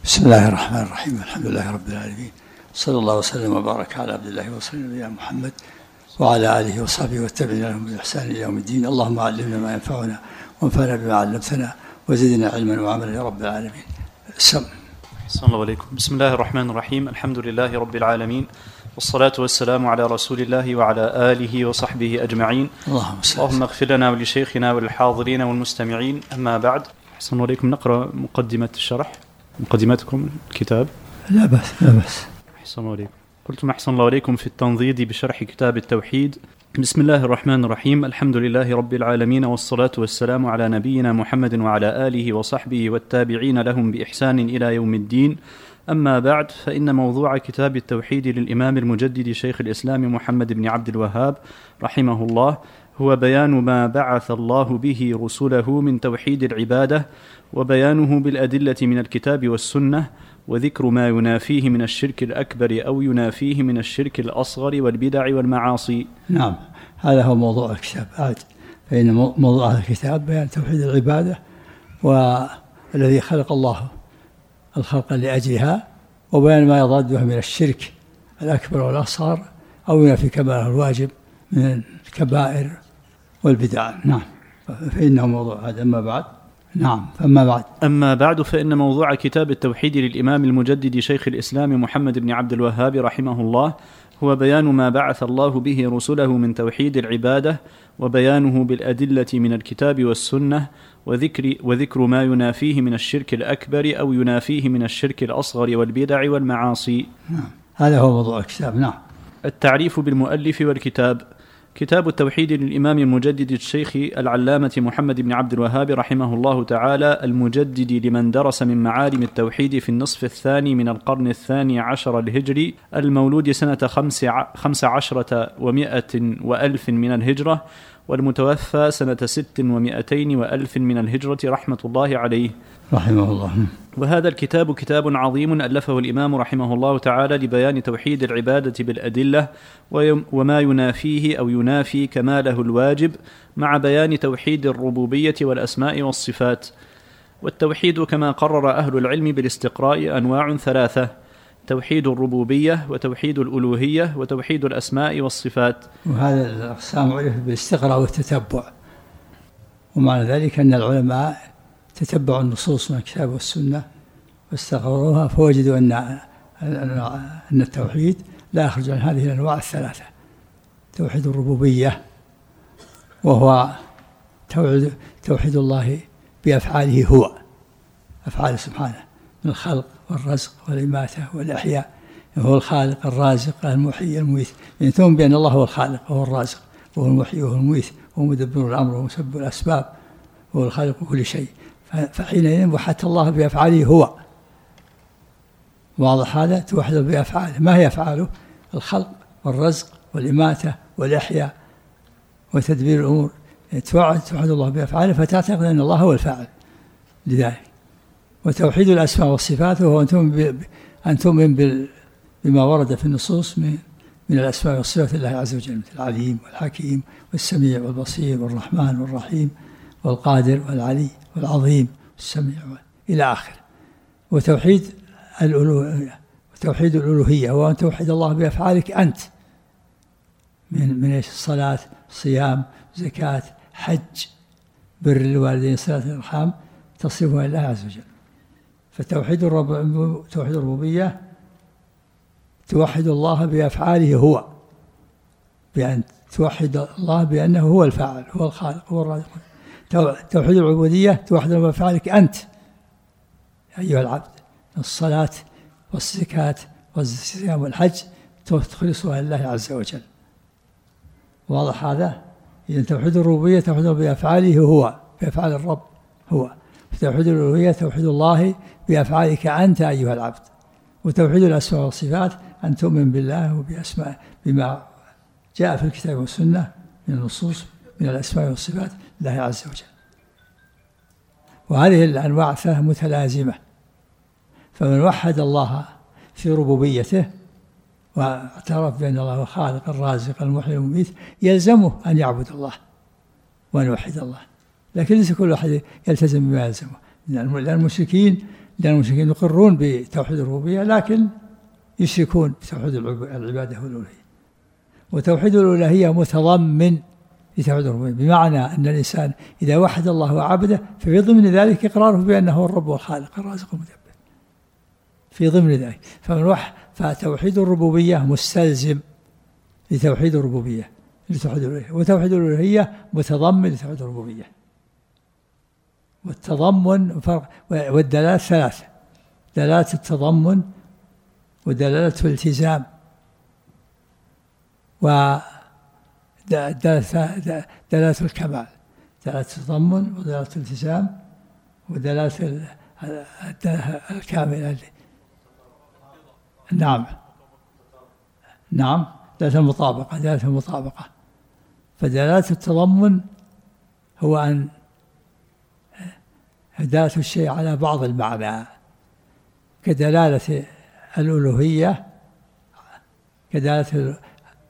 بسم الله الرحمن الرحيم. الحمد لله رب العالمين، صلى الله وسلم وبارك على عبد الله ورسوله نبينا محمد وعلى آله وصحبه والتابعين لهم بإحسان إلى يوم الدين. اللهم علمنا ما ينفعنا وانفعنا بما علمتنا وزدنا علما وعملا يا رب العالمين. صلى الله عليكم. بسم الله الرحمن الرحيم. الحمد لله رب العالمين، والصلاة والسلام على رسول الله وعلى آله وصحبه أجمعين. اللهم اغفر لنا ولشيخنا وللحاضرين والمستمعين. أما بعد، أحسن الله عليكم. نقرأ مقدمة الشرح، مقدمتكم الكتاب. لا بأس. أحسن الله عليكم. قلتم أحسن الله عليكم في التنضيد بشرح كتاب التوحيد. بسم الله الرحمن الرحيم. الحمد لله رب العالمين، والصلاة والسلام على نبينا محمد وعلى آله وصحبه والتابعين لهم بإحسان إلى يوم الدين. أما بعد، فإن موضوع كتاب التوحيد للإمام المجدد شيخ الإسلام محمد بن عبد الوهاب رحمه الله هو بيان ما بعث الله به رسله من توحيد العبادة، وبيانه بالأدلة من الكتاب والسنة، وذكر ما ينافيه من الشرك الأكبر أو ينافيه من الشرك الأصغر والبدع والمعاصي. نعم، هذا هو موضوع الكتاب. فإن موضوع الكتاب بيان توحيد العبادة، والذي خلق الله الخلق لأجلها، وبيان ما يضادها من الشرك الأكبر والأصغر أو ينافي كماله الواجب من الكبائر والبدع. نعم، فإنه موضوع هذا. أما بعد، نعم، أما بعد، فإن موضوع كتاب التوحيد للإمام المجدد شيخ الإسلام محمد بن عبد الوهاب رحمه الله هو بيان ما بعث الله به رسله من توحيد العبادة، وبيانه بالأدلة من الكتاب والسنة، وذكر ما ينافيه من الشرك الأكبر أو ينافيه من الشرك الأصغر والبدع والمعاصي. نعم، هذا هو موضوع الكتاب. نعم. التعريف بالمؤلف والكتاب. كتاب التوحيد للإمام المجدد الشيخ العلامة محمد بن عبد الوهاب رحمه الله تعالى، المجدد لمن درس من معالم التوحيد في النصف الثاني من القرن الثاني عشر الهجري، المولود سنة 15 و100 وألف من الهجرة، والمتوفى سنة 600 وألف من الهجرة رحمة الله عليه رحمه الله. وهذا الكتاب كتاب عظيم ألفه الإمام رحمه الله تعالى لبيان توحيد العبادة بالأدلة، وما ينافيه أو ينافي كماله الواجب، مع بيان توحيد الربوبية والأسماء والصفات. والتوحيد كما قرر أهل العلم بالاستقراء أنواع ثلاثة: توحيد الربوبية، وتوحيد الألوهية، وتوحيد الأسماء والصفات. وهذا الأقسام عرف بالاستقراء والتتبع، ومعنى ذلك أن العلماء تتبعوا النصوص من الكتاب والسنة واستقروها، فوجدوا أن التوحيد لا يخرج عن هذه الأنواع الثلاثة: توحيد الربوبية، وهو توحيد الله بأفعاله، هو أفعاله سبحانه من الخلق والرزق والإماتة والإحياء. هو الخالق الرازق المحيي المميت، يعني تؤمن بأن الله هو الخالق وهو الرازق وهو المحيي وهو المميت وهو مدبر الأمر ومسبب الأسباب وهو الخالق كل شيء. فحينئذ وحدت الله بأفعاله هو، واضح هذا؟ توحد بأفعاله. ما هي أفعاله؟ الخلق والرزق والإماتة والإحياء وتدبير الأمور. توحد الله بأفعاله، فتعتقد أن الله هو الفاعل لذلك. وتوحيد الأسماء والصفات وهو أن تؤمن بما ورد في النصوص من الأسماء والصفات الله عز وجل، مثل العليم والحكيم والسميع والبصير والرحمن والرحيم والقادر والعلي والعظيم والسميع إلى آخر. وتوحيد الألوهية هو أن توحد الله بأفعالك أنت، من الصلاة، صيام، زكاة، حج، بر الوالدين، صلة الأرحام، تصرفها لله عز وجل. فتوحيد الربوبية توحد الله بأفعاله هو، بأن توحد الله بأنه هو الفاعل، هو الخالق، هو الرازق. توحيد العبودية توحد الله بأفعالك أنت أيها العبد، الصلاة والزكاة والصيام والحج تخلصها لله عز وجل. واضح هذا؟ إذا توحيد الربوبية توحد الله بأفعاله هو، بأفعال الرب هو. توحيد الألوهية توحيد الله بأفعالك أنت أيها العبد. وتوحيد الأسماء والصفات أن تؤمن بالله وبأسماء، بما جاء في الكتاب والسنة من النصوص من الأسماء والصفات لله عز وجل. وهذه الأنواع الثلاثة متلازمة، فمن وحد الله في ربوبيته واعترف بأن الله هو الخالق الرازق المحيي المميت، يلزمه أن يعبد الله وأن يوحد الله. لكن ليس كل واحد يلتزم بما يلزمه، لأن المشركين لأن المشركين يقرون بتوحيد الربوبية لكن يشركون بتوحيد العبادة والألوهية. وتوحيد الألوهية متضمن لتوحيد الربوبية، بمعنى أن الإنسان إذا وحد الله وعبده ففي ضمن ذلك إقراره بأنه الرب والخالق الرازق المدبر، في ضمن ذلك. فتوحيد الربوبية مستلزم لتوحيد الربوبية لتوحيد الألوهية، وتوحيد الألوهية متضمن لتوحيد الربوبية. والتضمن والدلالة ثلاثة: دلالة التضمن ودلالة الالتزام ودلالة الكمال. دلالة التضمن ودلالة الالتزام ودلالة الكامل. نعم دلالة المطابقة. فدلالة التضمن هو أن دلالة الشيء على بعض المعنى، كدلالة الألوهية، كدلالة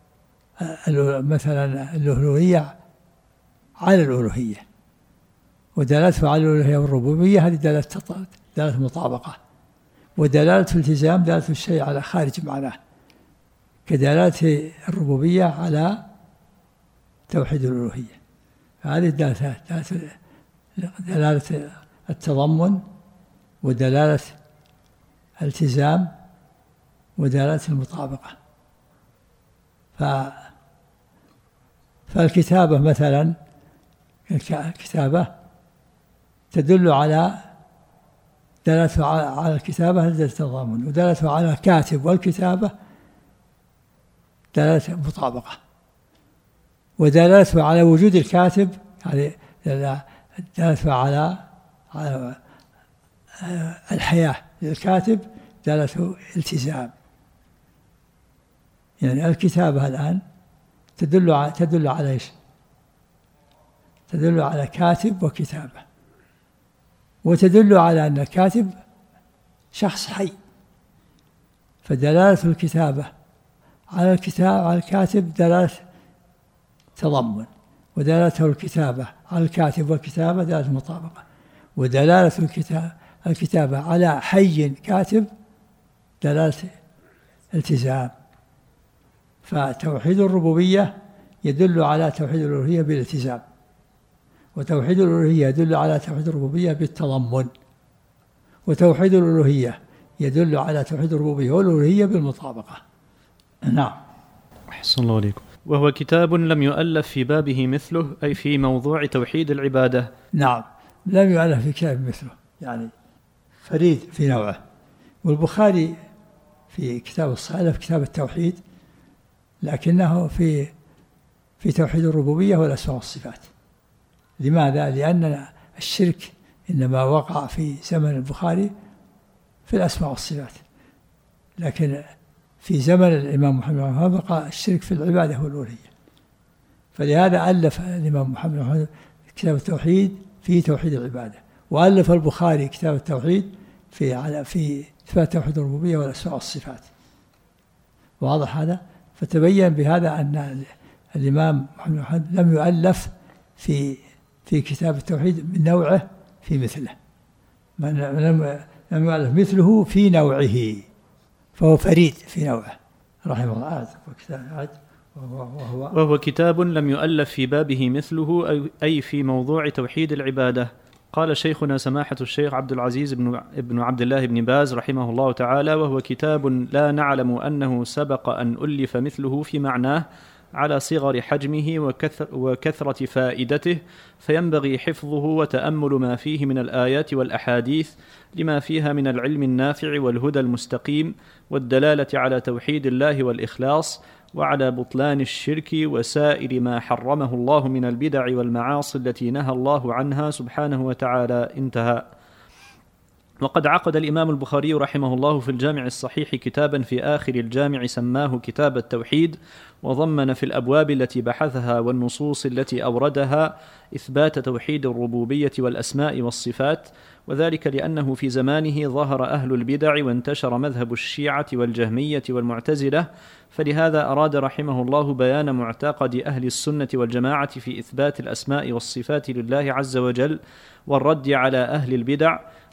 مثلا الألوهية على الألوهية، ودلالته على الألوهية والربوبية هذه دلالة مطابقة. ودلالة الالتزام دلالة الشيء على خارج معناه، كدلالة الربوبية على توحيد الألوهية. هذه دلالة التضمن ودلالة الالتزام ودلالة المطابقة. فالكتابة مثلا، الكتابة تدل على دلالة على الكتابة دلالة التضامن، ودلالة على الكاتب والكتابة دلالة مطابقة، ودلالة على وجود الكاتب يعني دلالة على الحياة للكاتب دلالة التزام. يعني الكتابة الآن تدل على إيش؟ تدل على كاتب وكتابة، وتدل على أن الكاتب شخص حي. فدلالة الكتابة على الكاتب دلالة تضمن، ودلالته الكتابة على الكاتب والكتابة دلالة مطابقة، ودلالة الكتابة على حي كاتب دلالة التزام. فتوحيد الربوبية يدل على توحيد الألوهية بالالتزام، وتوحيد الألوهية يدل على توحيد الربوبية بالتضمن، وتوحيد الألوهية يدل على توحيد الربوبية والألوهية بالمطابقة. نعم. أحسن الله عليكم. وهو كتاب لم يؤلف في بابه مثله، أي في موضوع توحيد العبادة. نعم، لم يؤلف في كتاب مثله، يعني فريد في نوعه. والبخاري في كتاب الصلاة في كتاب التوحيد، لكنه في توحيد الربوبية والأسماء والصفات. لماذا؟ لأن الشرك إنما وقع في زمن البخاري في الأسماء والصفات، لكن في زمن الإمام محمد وقع الشرك في العبادة والألوهية. فلهذا ألف الإمام محمد كتاب التوحيد في توحيد العبادة، وألف البخاري كتاب التوحيد في إثبات توحيد الربوبية والأسماء والصفات. واضح هذا؟ فتبين بهذا أن الإمام محمد لم يؤلف في كتاب التوحيد من نوعه في مثله، لم يؤلف مثله في نوعه، فهو فريد في نوعه رحمه الله. وهو كتاب لم يؤلف في بابه مثله، أي في موضوع توحيد العبادة. قال شيخنا سماحة الشيخ عبد العزيز بن عبد الله بن باز رحمه الله تعالى: وهو كتاب لا نعلم أنه سبق أن ألف مثله في معناه على صغر حجمه وكثرة فائدته، فينبغي حفظه وتأمل ما فيه من الآيات والأحاديث لما فيها من العلم النافع والهدى المستقيم والدلالة على توحيد الله والإخلاص وعلى بطلان الشرك وسائر ما حرمه الله من البدع والمعاصي التي نهى الله عنها سبحانه وتعالى. انتهى. وقد عقد الإمام البخاري رحمه الله في الجامع الصحيح كتابا في آخر الجامع سماه كتاب التوحيد، وضمن في الأبواب التي بحثها والنصوص التي أوردها إثبات توحيد الربوبية والأسماء والصفات، وذلك لأنه في زمانه ظهر أهل البدع وانتشر مذهب الشيعة والجهمية والمعتزلة، فلهذا أراد رحمه الله بيان معتقد أهل السنة والجماعة في إثبات الأسماء والصفات لله عز وجل، والرد على أهل البدع،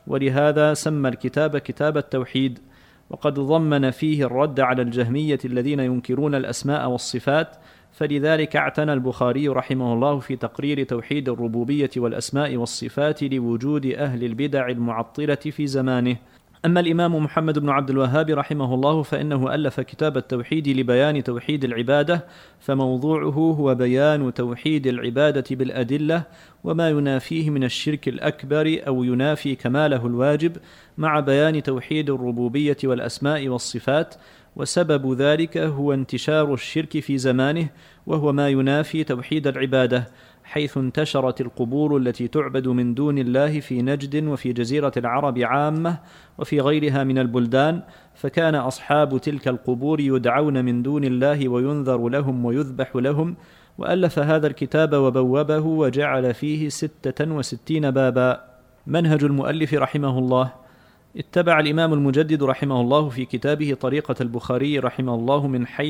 ولهذا سمى الكتاب كتاب التوحيد، وقد ضمن فيه الرد على الجهمية الذين ينكرون الأسماء والصفات، فلذلك اعتنى البخاري رحمه الله في تقرير توحيد الربوبية والأسماء والصفات لوجود أهل البدع المعطلة في زمانه. أما الإمام محمد بن عبد الوهاب رحمه الله فإنه ألف كتاب التوحيد لبيان توحيد العبادة، فموضوعه هو بيان توحيد العبادة بالأدلة وما ينافيه من الشرك الأكبر أو ينافي كماله الواجب، مع بيان توحيد الربوبية والأسماء والصفات. وسبب ذلك هو انتشار الشرك في زمانه، وهو ما ينافي توحيد العبادة، حيث انتشرت القبور التي تعبد من دون الله في نجد وفي جزيرة العرب عامة وفي غيرها من البلدان، فكان أصحاب تلك القبور يدعون من دون الله وينذر لهم ويذبح لهم. وألف هذا الكتاب وبوبه وجعل فيه 66 بابا. منهج المؤلف رحمه الله: اتبع الإمام المجدد رحمه الله في كتابه طريقة البخاري رحمه الله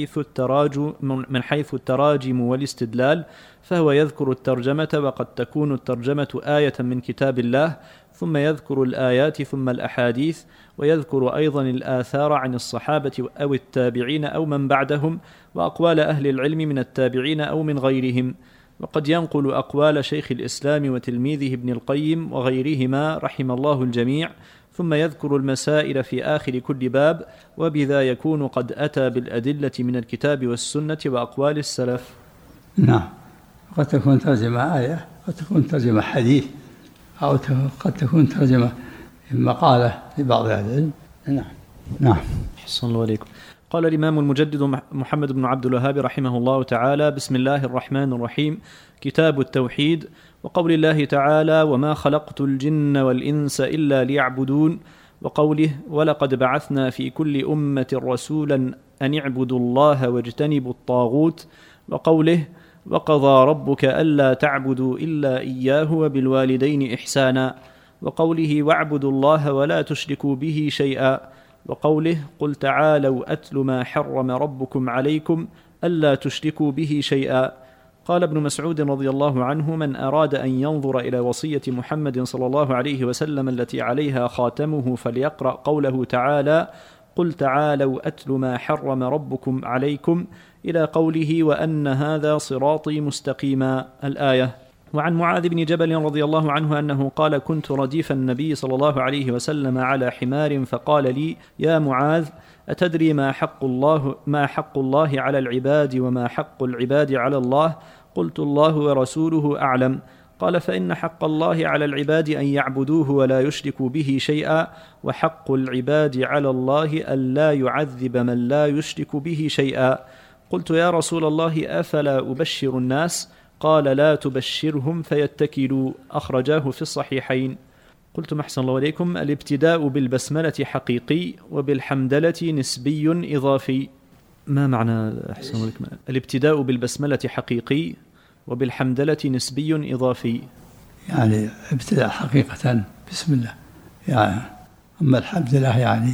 من حيث التراجم والاستدلال، فهو يذكر الترجمة، وقد تكون الترجمة آية من كتاب الله، ثم يذكر الآيات ثم الأحاديث، ويذكر أيضا الآثار عن الصحابة أو التابعين أو من بعدهم، وأقوال أهل العلم من التابعين أو من غيرهم، وقد ينقل أقوال شيخ الإسلام وتلميذه ابن القيم وغيرهما رحم الله الجميع، ثم يذكر المسائل في آخر كل باب، وبذا يكون قد أتى بالأدلة من الكتاب والسنة وأقوال السلف. نعم، قد تكون ترجمة آية، قد تكون ترجمة حديث، أو قد تكون ترجمة مقالة لبعض أهل العلم. نعم. أحسن الله عليكم. قال الإمام المجدد محمد بن عبد الوهاب رحمه الله تعالى: بسم الله الرحمن الرحيم. كتاب التوحيد. وقول الله تعالى: وما خلقت الجن والإنس إلا ليعبدون. وقوله: ولقد بعثنا في كل أمة رسولا أن اعبدوا الله واجتنبوا الطاغوت. وقوله: وقضى ربك ألا تعبدوا إلا إياه وبالوالدين إحسانا. وقوله: واعبدوا الله ولا تشركوا به شيئا. وقوله: قل تعالوا أتل ما حرم ربكم عليكم ألا تشركوا به شيئا. قال ابن مسعود رضي الله عنه: من أراد أن ينظر إلى وصية محمد صلى الله عليه وسلم التي عليها خاتمه فليقرأ قوله تعالى: قل تعالوا أتل ما حرم ربكم عليكم، إلى قوله: وأن هذا صراطي مستقيما، الآية. وعن معاذ بن جبل رضي الله عنه أنه قال: كنت رديف النبي صلى الله عليه وسلم على حمار، فقال لي: يا معاذ، أتدري ما حق الله على العباد وما حق العباد على الله؟ قلت: الله ورسوله أعلم. قال: فإن حق الله على العباد أن يعبدوه ولا يشركوا به شيئا، وحق العباد على الله ألا يعذب من لا يشرك به شيئا. قلت: يا رسول الله، أفلا أبشر الناس؟ قال: لا تبشرهم فيتكلوا، أخرجاه في الصحيحين. قلت: أحسن الله عليكم. الابتداء بالبسملة حقيقي، وبالحمدلة نسبي إضافي. ما معنى أحسن الله عليكم الابتداء بالبسملة حقيقي وبالحمدلة نسبي إضافي؟ يعني ابتداء حقيقة بسم الله، يعني أما الحمد لله يعني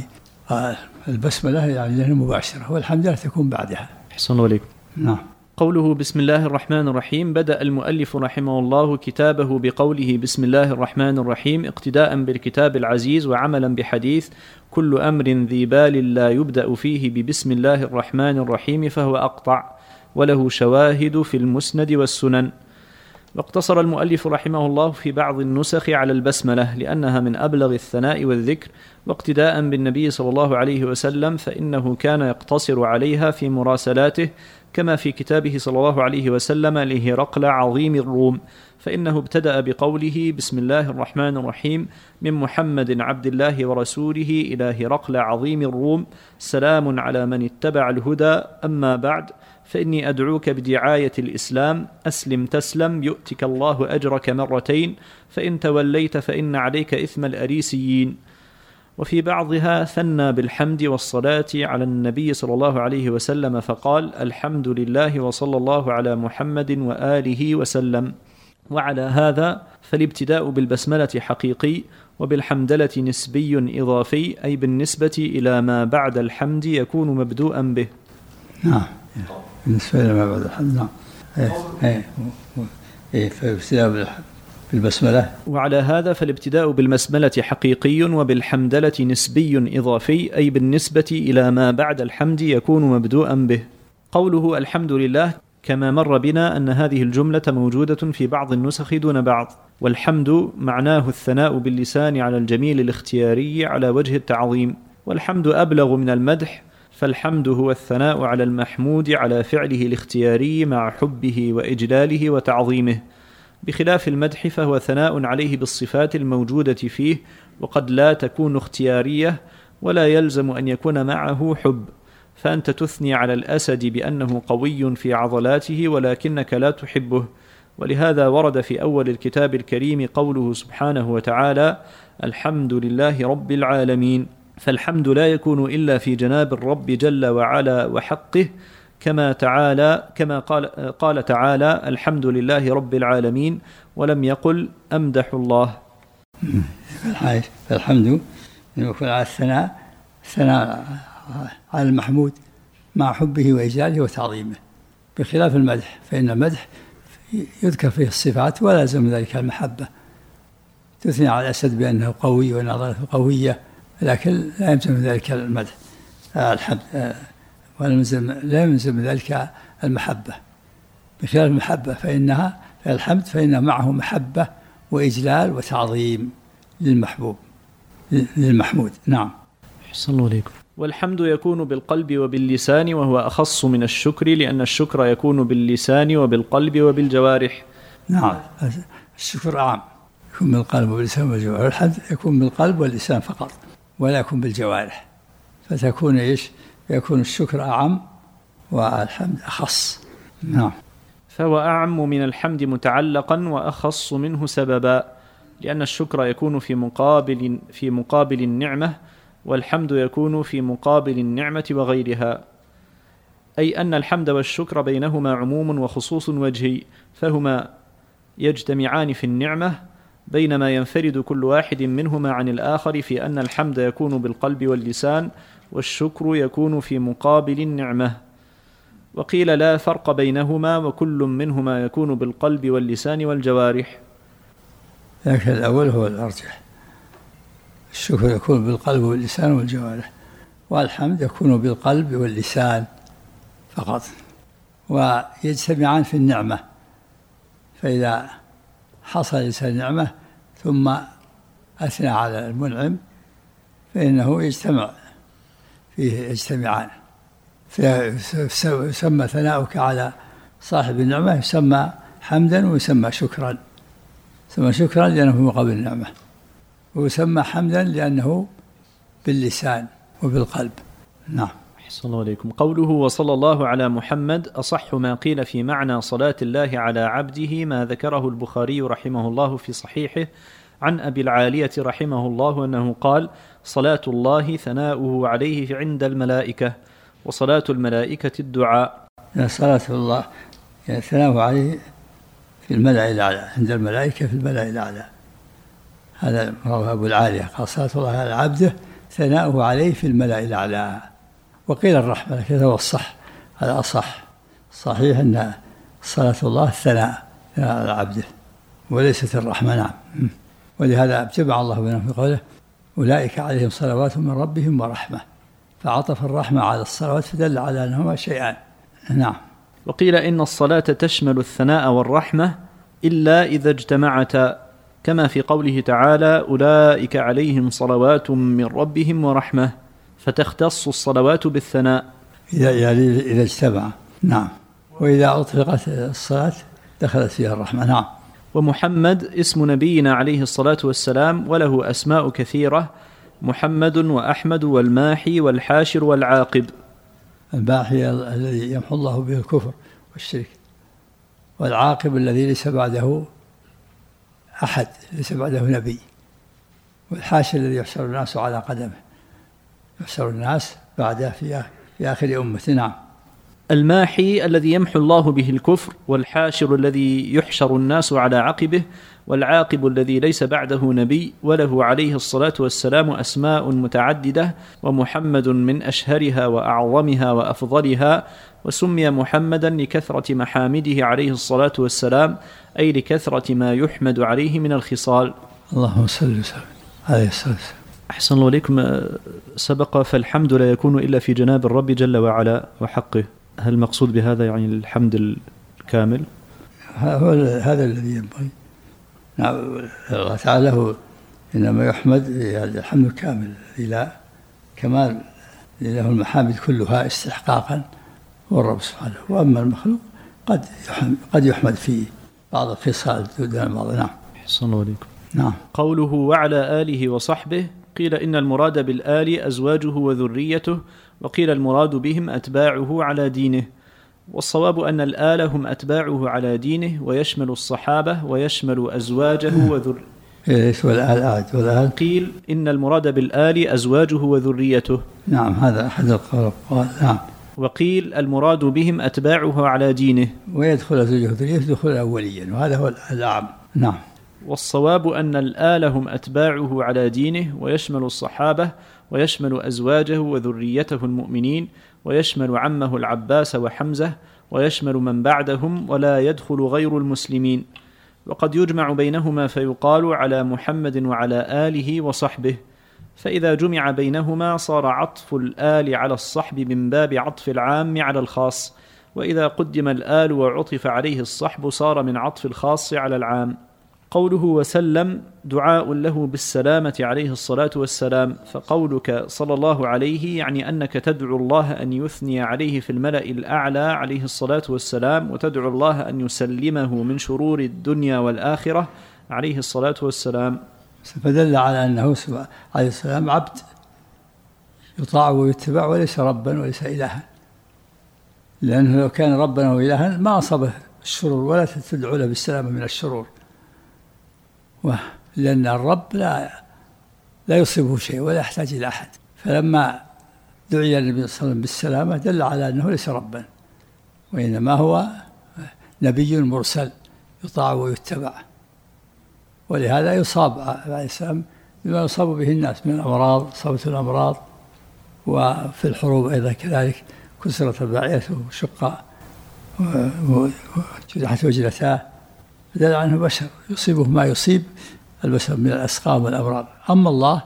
البسملة يعني لها مباشرة، والحمد لله تكون بعدها. أحسن الله عليكم. نعم. قوله بسم الله الرحمن الرحيم. بدأ المؤلف رحمه الله كتابه بقوله بسم الله الرحمن الرحيم، اقتداء بالكتاب العزيز وعملا بحديث: كل أمر ذي بال لا يبدأ فيه ببسم الله الرحمن الرحيم فهو أقطع، وله شواهد في المسند والسنن. واقتصر المؤلف رحمه الله في بعض النسخ على البسملة لأنها من أبلغ الثناء والذكر، واقتداء بالنبي صلى الله عليه وسلم فإنه كان يقتصر عليها في مراسلاته، كما في كتابه صلى الله عليه وسلم لهرقل عظيم الروم، فإنه ابتدأ بقوله بسم الله الرحمن الرحيم من محمد عبد الله ورسوله إلى هرقل عظيم الروم، سلام على من اتبع الهدى، أما بعد، فإني أدعوك بدعاية الإسلام، أسلم تسلم يؤتك الله أجرك مرتين، فإن توليت فإن عليك إثم الأريسيين. وفي بعضها ثنى بالحمد والصلاة على النبي صلى الله عليه وسلم فقال: الحمد لله وصلى الله على محمد وآله وسلم. وعلى هذا فالابتداء بالبسملة حقيقي، وبالحمدلة نسبي إضافي، أي بالنسبة إلى ما بعد الحمد يكون مبدوءا به. نعم، بالنسبة إلى ما بعد الحمد. نعم. فالابتداء بالحمد بالبسملة. وعلى هذا فالابتداء بالبسملة حقيقي، وبالحمدلة نسبي إضافي، أي بالنسبة إلى ما بعد الحمد يكون مبدوءا به. قوله الحمد لله كما مر بنا أن هذه الجملة موجودة في بعض النسخ دون بعض، والحمد معناه الثناء باللسان على الجميل الاختياري على وجه التعظيم، والحمد أبلغ من المدح، فالحمد هو الثناء على المحمود على فعله الاختياري مع حبه وإجلاله وتعظيمه، بخلاف المدح فهو ثناء عليه بالصفات الموجودة فيه، وقد لا تكون اختيارية ولا يلزم أن يكون معه حب، فأنت تثني على الأسد بأنه قوي في عضلاته ولكنك لا تحبه. ولهذا ورد في أول الكتاب الكريم قوله سبحانه وتعالى الحمد لله رب العالمين، فالحمد لا يكون إلا في جناب الرب جل وعلا وحقه، كما قال تعالى الحمد لله رب العالمين، ولم يقل أمدح الله. فالحمد يكون على الثناء على المحمود مع حبه وإجلاله وتعظيمه، بخلاف المدح، فإن المدح يذكر فيه الصفات ولا يلزم ذلك المحبة. تثني على الأسد بأنه قوي ونظرته قوية، لكن لا يلزم ذلك المدح الحمد، لا يلزم ذلك المحبة، بخلاف المحبة فإنها الحمد فإن معه محبة وإجلال وتعظيم للمحمود. نعم. أحسن الله عليكم. والحمد يكون بالقلب وباللسان، وهو أخص من الشكر، لأن الشكر يكون باللسان وبالقلب وبالجوارح. نعم، الشكر أعم، يكون بالقلب واللسان والجوارح، الحمد يكون بالقلب واللسان فقط ولا يكون بالجوارح، فتكون يكون الشكر أعم والحمد أخص. نعم. فهو أعم من الحمد متعلقا وأخص منه سببا، لأن الشكر يكون في مقابل النعمة، والحمد يكون في مقابل النعمة وغيرها، أي أن الحمد والشكر بينهما عموم وخصوص وجهي، فهما يجتمعان في النعمة، بينما ينفرد كل واحد منهما عن الآخر في أن الحمد يكون بالقلب واللسان، والشكر يكون في مقابل النعمة. وقيل لا فرق بينهما، وكل منهما يكون بالقلب واللسان والجوارح. لكن الأول هو الأرجح، الشكر يكون بالقلب واللسان والجوارح، والحمد يكون بالقلب واللسان فقط، ويجتمعان في النعمة، فإذا حصل الإنسان نعمة ثم أثنى على المنعم فإنه يجتمعان، يسمى ثناؤك على صاحب النعمة يسمى حمدا ويسمى شكرا، يسمى شكرا لأنه في مقابل النعمة، ويسمى حمدا لأنه باللسان وبالقلب. نعم. أحسن الله عليكم. قوله وصلى الله على محمد أصح ما قيل في معنى صلاة الله على عبده ما ذكره البخاري رحمه الله في صحيحه عن أبي العالية رحمه الله أنه قال صلاة الله ثناؤه عليه عند الملائكة، وصلاة الملائكة الدعاء. صلاة الله ثناؤه عليه في الملأ الأعلى، عند الملائكة في الملأ الأعلى، هذا رواه أبو العالية قال صلاة الله على عبده ثناؤه عليه في الملأ الأعلى. وقيل الرحمة، لكن هذا هو الصح، هذا أصح، صحيح أن صلاة الله الثناء على عبده وليست الرحمة. نعم. ولهذا جمع الله بينهم في قوله أولئك عليهم صلوات من ربهم ورحمة، فعطف الرحمة على الصلوات فدل على أنهما شيئان. نعم. وقيل إن الصلاة تشمل الثناء والرحمة إلا إذا اجتمعتا، كما في قوله تعالى أولئك عليهم صلوات من ربهم ورحمة، فتختص الصلوات بالثناء إذا اجتمع. نعم. وإذا أطلقت الصلاة دخلت فيها الرحمة. نعم. ومحمد اسم نبينا عليه الصلاة والسلام، وله أسماء كثيرة، محمد وأحمد والماحي والحاشر والعاقب. الماحي الذي يمحو الله به الكفر والشرك، والعاقب الذي ليس بعده أحد، ليس بعده نبي، والحاشر الذي يحشر الناس على قدمه، يحشر الناس بعده في آخر أمة. نعم. الماحي الذي يمحو الله به الكفر، والحاشر الذي يحشر الناس على عقبه، والعاقب الذي ليس بعده نبي، وله عليه الصلاة والسلام أسماء متعددة، ومحمد من أشهرها وأعظمها وأفضلها، وسمي محمدا لكثرة محامده عليه الصلاة والسلام، أي لكثرة ما يحمد عليه من الخصال. اللهم صل وسلم عليه الصلاة والسلام. أحسن الله إليكم. سبق فالحمد لا يكون إلا في جناب الرب جل وعلا وحقه، هل المقصود بهذا يعني الحمد الكامل؟ هذا الذي ينبغي. نعم، الله تعالى هو إنما يحمد الحمد الكامل إلى كمال، له المحامد كلها استحقاقا هو الرب سبحانه. وأما المخلوق قد يحمد في بعض الخصال دون بعض. نعم. أحسن الله إليكم. نعم. قوله وعلى آله وصحبه، قيل إن المراد بالآل أزواجه وذريته، وقيل المراد بهم أتباعه على دينه. والصواب أن الآل هم أتباعه على دينه، ويشمل الصحابة ويشمل أزواجه والآل. قيل إن المراد بالآل أزواجه وذريته. نعم، هذا أحد القول. نعم. وقيل المراد بهم أتباعه على دينه، ويدخل أزواجه وذريته دخولا أوليا، وهذا هو الأعم. نعم. والصواب أن الآل هم أتباعه على دينه، ويشمل الصحابة ويشمل أزواجه وذريته المؤمنين، ويشمل عمه العباس وحمزة، ويشمل من بعدهم، ولا يدخل غير المسلمين. وقد يجمع بينهما فيقال على محمد وعلى آله وصحبه، فإذا جمع بينهما صار عطف الآل على الصحب من باب عطف العام على الخاص، وإذا قدم الآل وعطف عليه الصحب صار من عطف الخاص على العام. قوله وسلم دعاء له بالسلامة عليه الصلاة والسلام، فقولك صلى الله عليه يعني أنك تدعو الله أن يثني عليه في الملأ الأعلى عليه الصلاة والسلام، وتدعو الله أن يسلمه من شرور الدنيا والآخرة عليه الصلاة والسلام. فدل على أنه عليه السلام عبد يطاع ويتبع، وليس ربا وليس إلها، لأنه لو كان ربا وإلها ما أصابه الشرور، ولا تدعو له بالسلامة من الشرور، لأن الرب لا يصيبه شيء ولا يحتاج إلى أحد. فلما دعي النبي صلى الله عليه وسلم بالسلامة دل على أنه ليس ربا، وإنما هو نبي مرسل يطاع ويتبع، ولهذا يصاب عليه السلام بما يصاب به الناس من الأمراض، صوت الأمراض، وفي الحروب أيضا كذلك كسرت الباعية وشق وجرحت وجلتاه، دل عنه بشر يصيبه ما يصيب البشر من الأسقام والأمراض. أما الله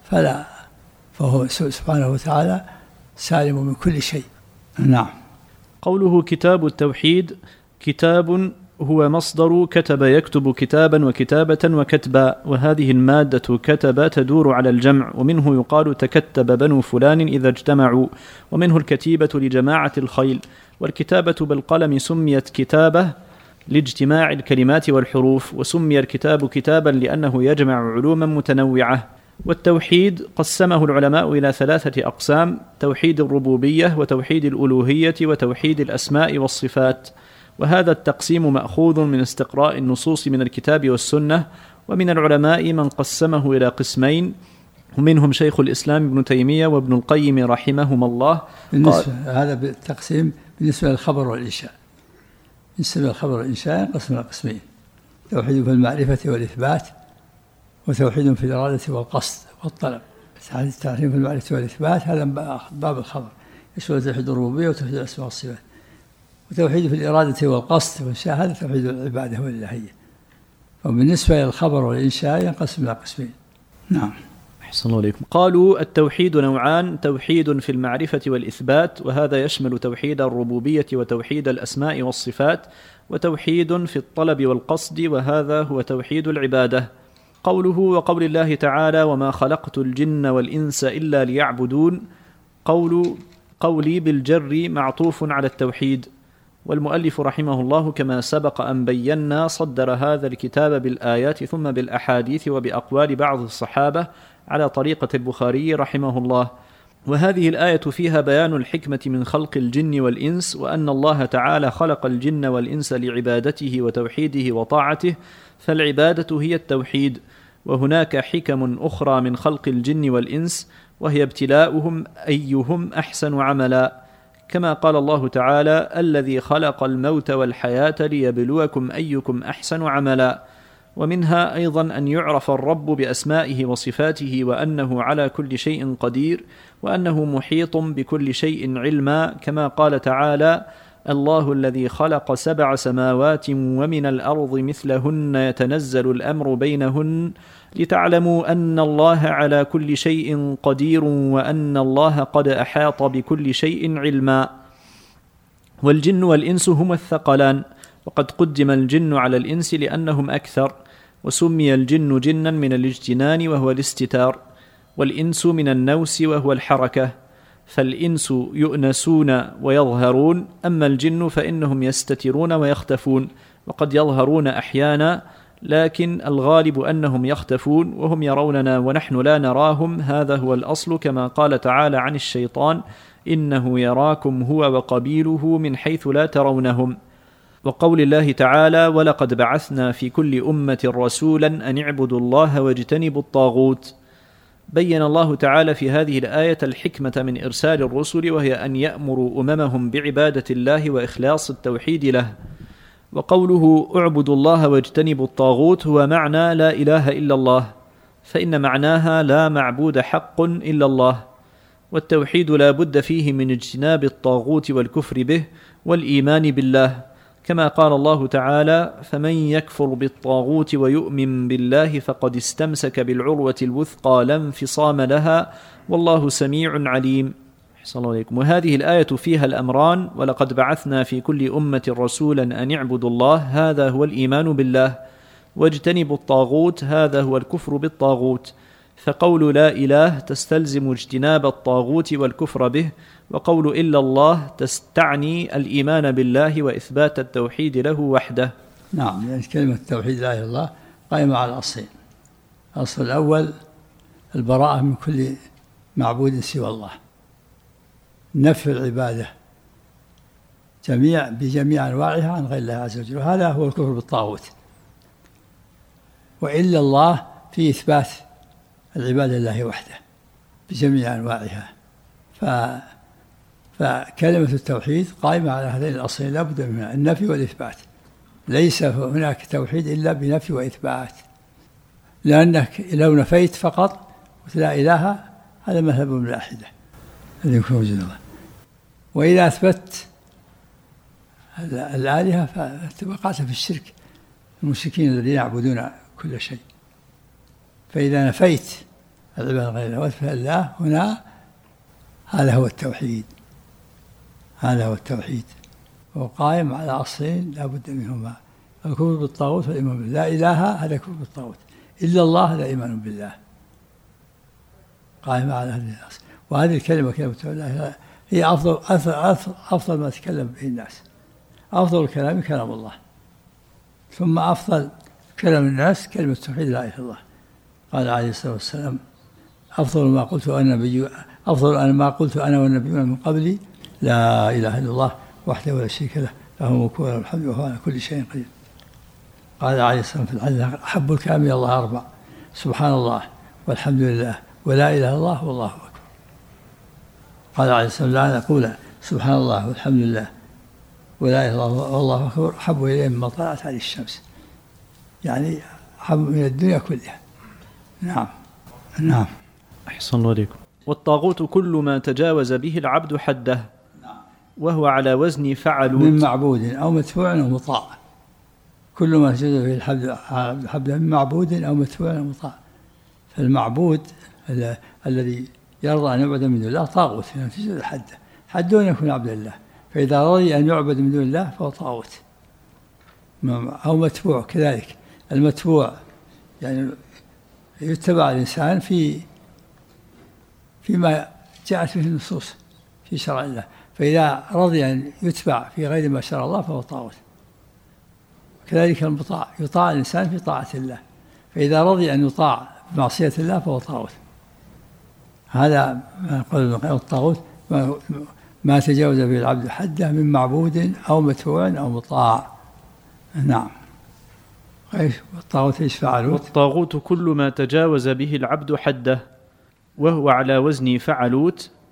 فهو سبحانه وتعالى سالم من كل شيء. نعم. قوله كتاب التوحيد، كتاب هو مصدر كتب يكتب كتابا وكتابة وكتبا، وهذه المادة كتب تدور على الجمع، ومنه يقال تكتب بنو فلان إذا اجتمعوا، ومنه الكتيبة لجماعة الخيل. والكتابة بالقلم سميت كتابة لاجتماع الكلمات والحروف، وسمي الكتاب كتابا لأنه يجمع علوما متنوعة. والتوحيد قسمه العلماء إلى 3 أقسام: توحيد الربوبية، وتوحيد الألوهية، وتوحيد الأسماء والصفات. وهذا التقسيم مأخوذ من استقراء النصوص من الكتاب والسنة. ومن العلماء من قسمه إلى قسمين، ومنهم شيخ الإسلام ابن تيمية وابن القيم رحمهما الله. هذا بالتقسيم بالنسبة للخبر والإنشاء. بالنسبة للخبر والإنشاء ينقسم إلى قسمين: توحيد في المعرفة والإثبات، وتوحيد في الإرادة والقصد والطلب. التعريف في المعرفة والإثبات هذا باب الخبر، يشمل توحيد الربوبية وتوحيد الأسماء والصفات. وتوحيد في الإرادة والقصد والإنشاء هذا توحيد العبادة والإلهية. وبالنسبة للخبر والإنشاء ينقسم إلى قسمين. نعم. أحسن الله عليكم. قالوا التوحيد نوعان: توحيد في المعرفة والإثبات، وهذا يشمل توحيد الربوبية وتوحيد الأسماء والصفات، وتوحيد في الطلب والقصد، وهذا هو توحيد العبادة. قوله وقول الله تعالى وما خلقت الجن والإنس إلا ليعبدون، قولي بالجر معطوف على التوحيد. والمؤلف رحمه الله كما سبق أن بينا صدر هذا الكتاب بالآيات ثم بالأحاديث وبأقوال بعض الصحابة على طريقة البخاري رحمه الله. وهذه الآية فيها بيان الحكمة من خلق الجن والإنس، وأن الله تعالى خلق الجن والإنس لعبادته وتوحيده وطاعته، فالعبادة هي التوحيد. وهناك حكم أخرى من خلق الجن والإنس، وهي ابتلاؤهم أيهم أحسن عملا، كما قال الله تعالى: الذي خلق الموت والحياة ليبلوكم أيكم أحسن عملا. ومنها أيضا أن يعرف الرب بأسمائه وصفاته، وأنه على كل شيء قدير، وأنه محيط بكل شيء علما، كما قال تعالى: الله الذي خلق 7 سماوات ومن الأرض مثلهن يتنزل الأمر بينهن لتعلموا أن الله على كل شيء قدير وأن الله قد أحاط بكل شيء علما. والجن والإنس هما الثقلان، وقد قدم الجن على الإنس لأنهم أكثر، وسمي الجن جنا من الاجتنان وهو الاستتار، والإنس من النوس وهو الحركة، فالإنس يؤنسون ويظهرون، أما الجن فإنهم يستترون ويختفون، وقد يظهرون أحيانا، لكن الغالب أنهم يختفون وهم يروننا ونحن لا نراهم. هذا هو الأصل، كما قال تعالى عن الشيطان: إنه يراكم هو وقبيله من حيث لا ترونهم. وقول الله تعالى: ولقد بعثنا في كل أمة رسولا أن اعبدوا الله واجتنبوا الطاغوت. بين الله تعالى في هذه الآية الحكمة من إرسال الرسل، وهي أن يأمروا أممهم بعبادة الله وإخلاص التوحيد له. وقوله اعبدوا الله واجتنبوا الطاغوت هو معنى لا إله إلا الله، فإن معناها لا معبود حق إلا الله، والتوحيد لا بد فيه من اجتناب الطاغوت والكفر به والإيمان بالله، كما قال الله تعالى: فمن يكفر بالطاغوت ويؤمن بالله فقد استمسك بالعروة الوثقى لا انفصام لها والله سميع عليم. أحسن الله عليكم. وهذه الآية فيها الأمران: ولقد بعثنا في كل أمة رسولا أن اعبدوا الله، هذا هو الإيمان بالله، واجتنبوا الطاغوت، هذا هو الكفر بالطاغوت. فقول لا إله تستلزم اجتناب الطاغوت والكفر به، وقول إلا الله تستعني الإيمان بالله وإثبات التوحيد له وحده. نعم، يعني كلمة التوحيد لا إله إلا الله قائمة على الأصلين. الأصل الأول البراءة من كل معبود سوى الله، نفي العبادة بجميع أنواعها عن غير الله عز وجل، وهذا هو الكفر بالطاغوت. وإلا الله في إثبات العبادة لله وحده بجميع أنواعها. فكلمة التوحيد قائمة على هذين الأصلين، لا بد منها، النفي والإثبات. ليس هناك توحيد إلا بنفي وإثبات، لأنك لو نفيت فقط لا إله، هذا مذهب الملاحدة الذي يكون وجود الله. وإذا أثبت الآلهة فوقعت في الشرك، المشركين الذين يعبدون كل شيء. فإذا نفيت العبادة غير الله وأثبت الله، هنا هذا هو التوحيد، هذا هو التوحيد، وقائم على أصلين لا بد منهما: الكفر بالطاغوت والإيمان بالله. لا إله هذا كفر بالطاغوت، إلا الله هذا إيمان بالله، قائمة على هذه الأصل. وهذه الكلمة كلمة الله هي أفضل ما تكلم به الناس. أفضل الكلام كلام الله، ثم أفضل كلام الناس كلمة توحيد لا إله إلا الله. قال عليه الصلاة والسلام: أفضل ما قلت أنا والنبيون من قبلي لا إله إلا الله وحده ولا شريك له، له الملك وله الحمد وهو على كل شيء قدير. قال عليه الصلاة والسلام في الحديث: أحب الكلام إلى الله 4: سبحان الله والحمد لله ولا إله إلا الله والله أكبر. قال عليه الصلاة والسلام: لا نقول سبحان الله والحمد لله ولا إله إلا الله والله أكبر أحب إليه مما طلعت عليه الشمس، يعني أحب من الدنيا كلها. نعم نعم. أحسن الله عليكم. والطاغوت كل ما تجاوز به العبد حده، وهو على وزن فعلوت، من معبود أو متبوع أو مطاع. كل ما تجاوز به العبد حده من معبود أو متبوع أو مطاع. فالمعبود الذي يرضى أن يعبد من دون الله طاغوت، يعني تجاوز حده، حده أن يكون عبد الله. فإذا رضي أن يعبد من دون الله فهو طاغوت. أو متبوع كذلك. المتبوع يعني يتبع الإنسان فيما جاءت به النصوص في شرع الله، فإذا رضي أن يتبع في غير ما شرع الله فهو طاغوت. كذلك المطاع، يطاع الإنسان في طاعة الله، فإذا رضي أن يطاع بمعصية الله فهو طاغوت. هذا ما يقول الطاغوت ما تجاوز به العبد حده من معبود أو متبوع أو مطاع. نعم. والطاغوت ايش فعلوت؟ والطاغوت كل ما تجاوز به العبد حده، وهو على وزن فعلوت،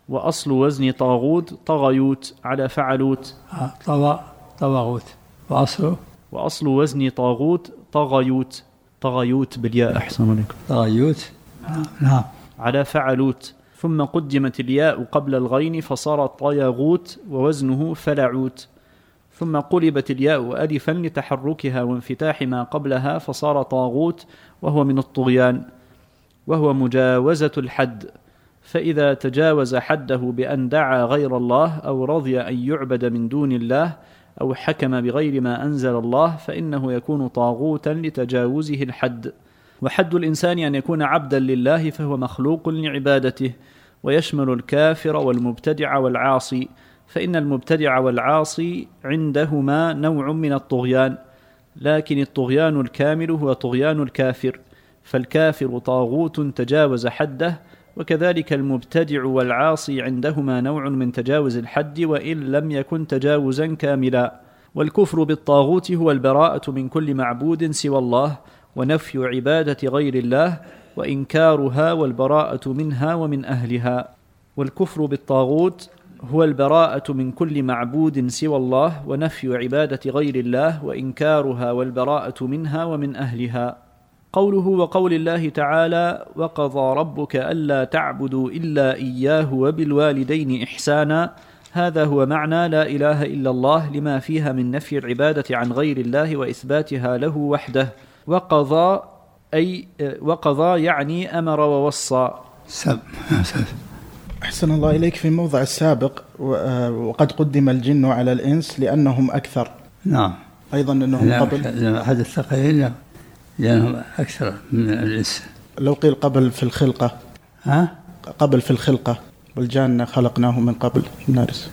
وأصل وزن طاغوت طغيوت على فعلوت. طواغوت. وأصل وزن طاغوت طغيوت. طغيوت بالياء. أحسن عليكم. طغيوت. نعم. على فعلوت. ثم قدمت الياء قبل الغين فصار طيغوت ووزنه فلعوت. ثم قلبت الياء ألفا لتحركها وانفتاح ما قبلها فصار طاغوت وهو من الطغيان وهو مجاوزة الحد. فإذا تجاوز حده بأن دعا غير الله أو رضي أن يعبد من دون الله أو حكم بغير ما أنزل الله فإنه يكون طاغوتا لتجاوزه الحد. وحد الإنسان أن يكون عبدا لله فهو مخلوق لعبادته، ويشمل الكافر والمبتدع والعاصي، فإن المبتدع والعاصي عندهما نوع من الطغيان، لكن الطغيان الكامل هو طغيان الكافر، فالكافر طاغوت تجاوز حده، وكذلك المبتدع والعاصي عندهما نوع من تجاوز الحد وإن لم يكن تجاوزا كاملا. والكفر بالطاغوت هو البراءة من كل معبود سوى الله ونفي عبادة غير الله وإنكارها والبراءة منها ومن أهلها. والكفر بالطاغوت هو البراءة من كل معبود سوى الله ونفي عبادة غير الله وإنكارها والبراءة منها ومن أهلها. قوله وقول الله تعالى وقضى ربك ألا تعبدوا إلا إياه وبالوالدين إحسانا، هذا هو معنى لا إله إلا الله لما فيها من نفي العبادة عن غير الله وإثباتها له وحده. وقضى يعني أمر ووصى. أحسن الله إليك. في الموضع السابق وقد قدم الجن على الإنس لأنهم أكثر. نعم. أيضا أنهم قبل أحد الثقلين لأنهم أكثر من الإنس. لو قيل قبل في الخلقة. قبل في الخلقة والجان خلقناه من قبل النارس.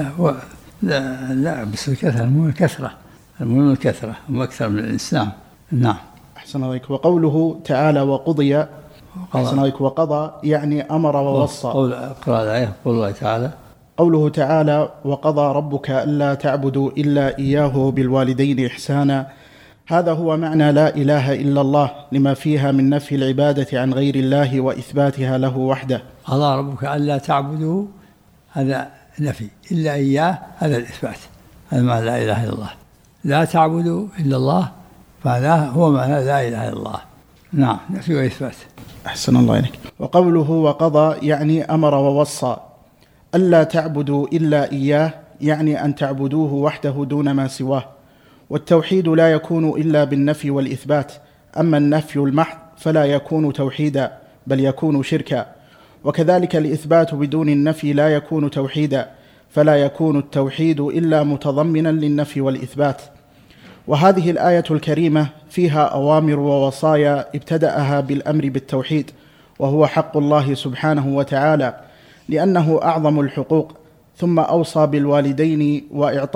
لا بس الكثرة المهم الكثرة هم أكثر من الإنس. نعم. أحسن الله إليك. وقوله تعالى وقضي. أحسن الله إليك. وقضى يعني أمر ووصى. اقرأ الآية. قول الله تعالى. قوله تعالى وقضى ربك ألا تعبدوا إلا إياه بالوالدين إحسانا، هذا هو معنى لا إله إلا الله لما فيها من نفي العبادة عن غير الله وإثباتها له وحده. قضى ربك ألا تعبدوا هذا نفي، إلا إياه هذا الإثبات، هذا معنى لا إله إلا الله. لا تعبدوا إلا الله فهذا هو معنى لا إله إلا الله. نعم، نفي وإثبات. أحسن الله إليك. وقوله وقضى يعني أمر ووصى. ألا تعبدوا إلا إياه يعني أن تعبدوه وحده دون ما سواه. والتوحيد لا يكون إلا بالنفي والإثبات، أما النفي المحض فلا يكون توحيدا بل يكون شركا، وكذلك الإثبات بدون النفي لا يكون توحيدا، فلا يكون التوحيد إلا متضمنا للنفي والإثبات. وهذه الآية الكريمة فيها أوامر ووصايا ابتدأها بالأمر بالتوحيد، وهو حق الله سبحانه وتعالى لأنه أعظم الحقوق، ثم أوصى بالوالدين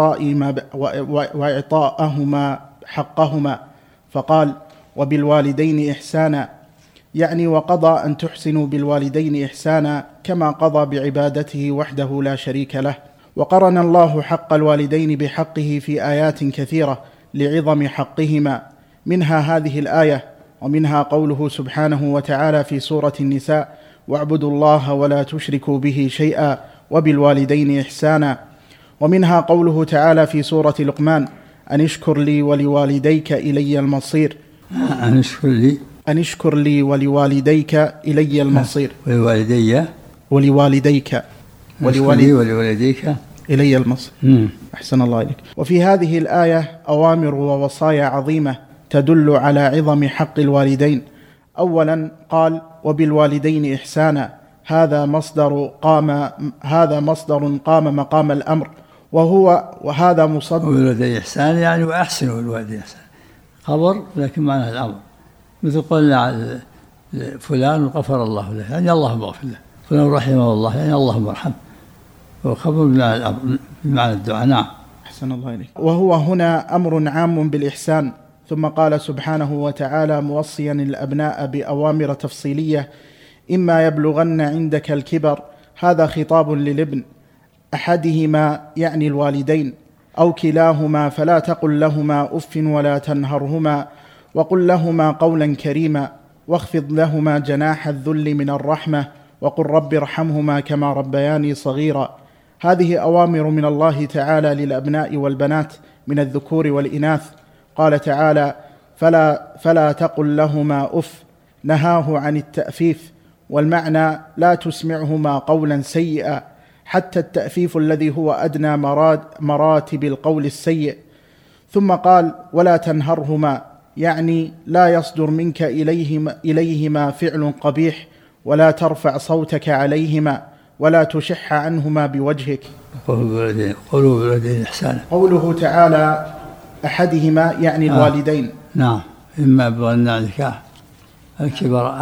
وإعطاءهما حقهما فقال وبالوالدين إحسانا، يعني وقضى أن تحسنوا بالوالدين إحسانا كما قضى بعبادته وحده لا شريك له. وقرن الله حق الوالدين بحقه في آيات كثيرة لعظم حقهما، منها هذه الآية، ومنها قوله سبحانه وتعالى في سورة النساء واعبدوا الله ولا تشركوا به شيئا وبالوالدين إحسانا، ومنها قوله تعالى في سورة لقمان أن اشكر لي ولوالديك إلي المصير. أن اشكر لي ولوالديك إلي المصير. ولوالديك إلي المصير. أحسن الله إليك. وفي هذه الآية أوامر ووصايا عظيمة تدل على عظم حق الوالدين. أولا قال وبالوالدين إحسانا، هذا مصدر قام مقام الأمر، وهذا مصدر. وبالوالدين إحسان يعني وأحسنوا بالوالدين إحسان، خبر لكن معناه الأمر، مثل قلنا فلان غفر الله له يعني اللهم اغفر له، فلان رحمه الله يعني اللهم ارحمه، وخبر بمعنى الأمر بمعنى الدعاء. نعم. أحسن الله إليك. وهو هنا أمر عام بالإحسان. ثم قال سبحانه وتعالى موصيا الأبناء بأوامر تفصيلية إما يبلغن عندك الكبر، هذا خطاب للابن أحدهما يعني الوالدين أو كلاهما، فلا تقل لهما أف ولا تنهرهما، وقل لهما قولا كريما، واخفض لهما جناح الذل من الرحمة، وقل رب ارحمهما كما ربياني صغيرا. هذه أوامر من الله تعالى للأبناء والبنات من الذكور والإناث. قال تعالى: فلا تقل لهما أف، نهاه عن التأفيف، والمعنى لا تسمعهما قولا سيئا، حتى التأفيف الذي هو أدنى مراتب القول السيء. ثم قال: ولا تنهرهما، يعني لا يصدر منك إليهما فعل قبيح، ولا ترفع صوتك عليهما، ولا تشح عنهما بوجهك. قوله بالوالدين إحسانا. قوله تعالى أحدهما يعني الوالدين. نعم. إما يبلغن عندك الكبر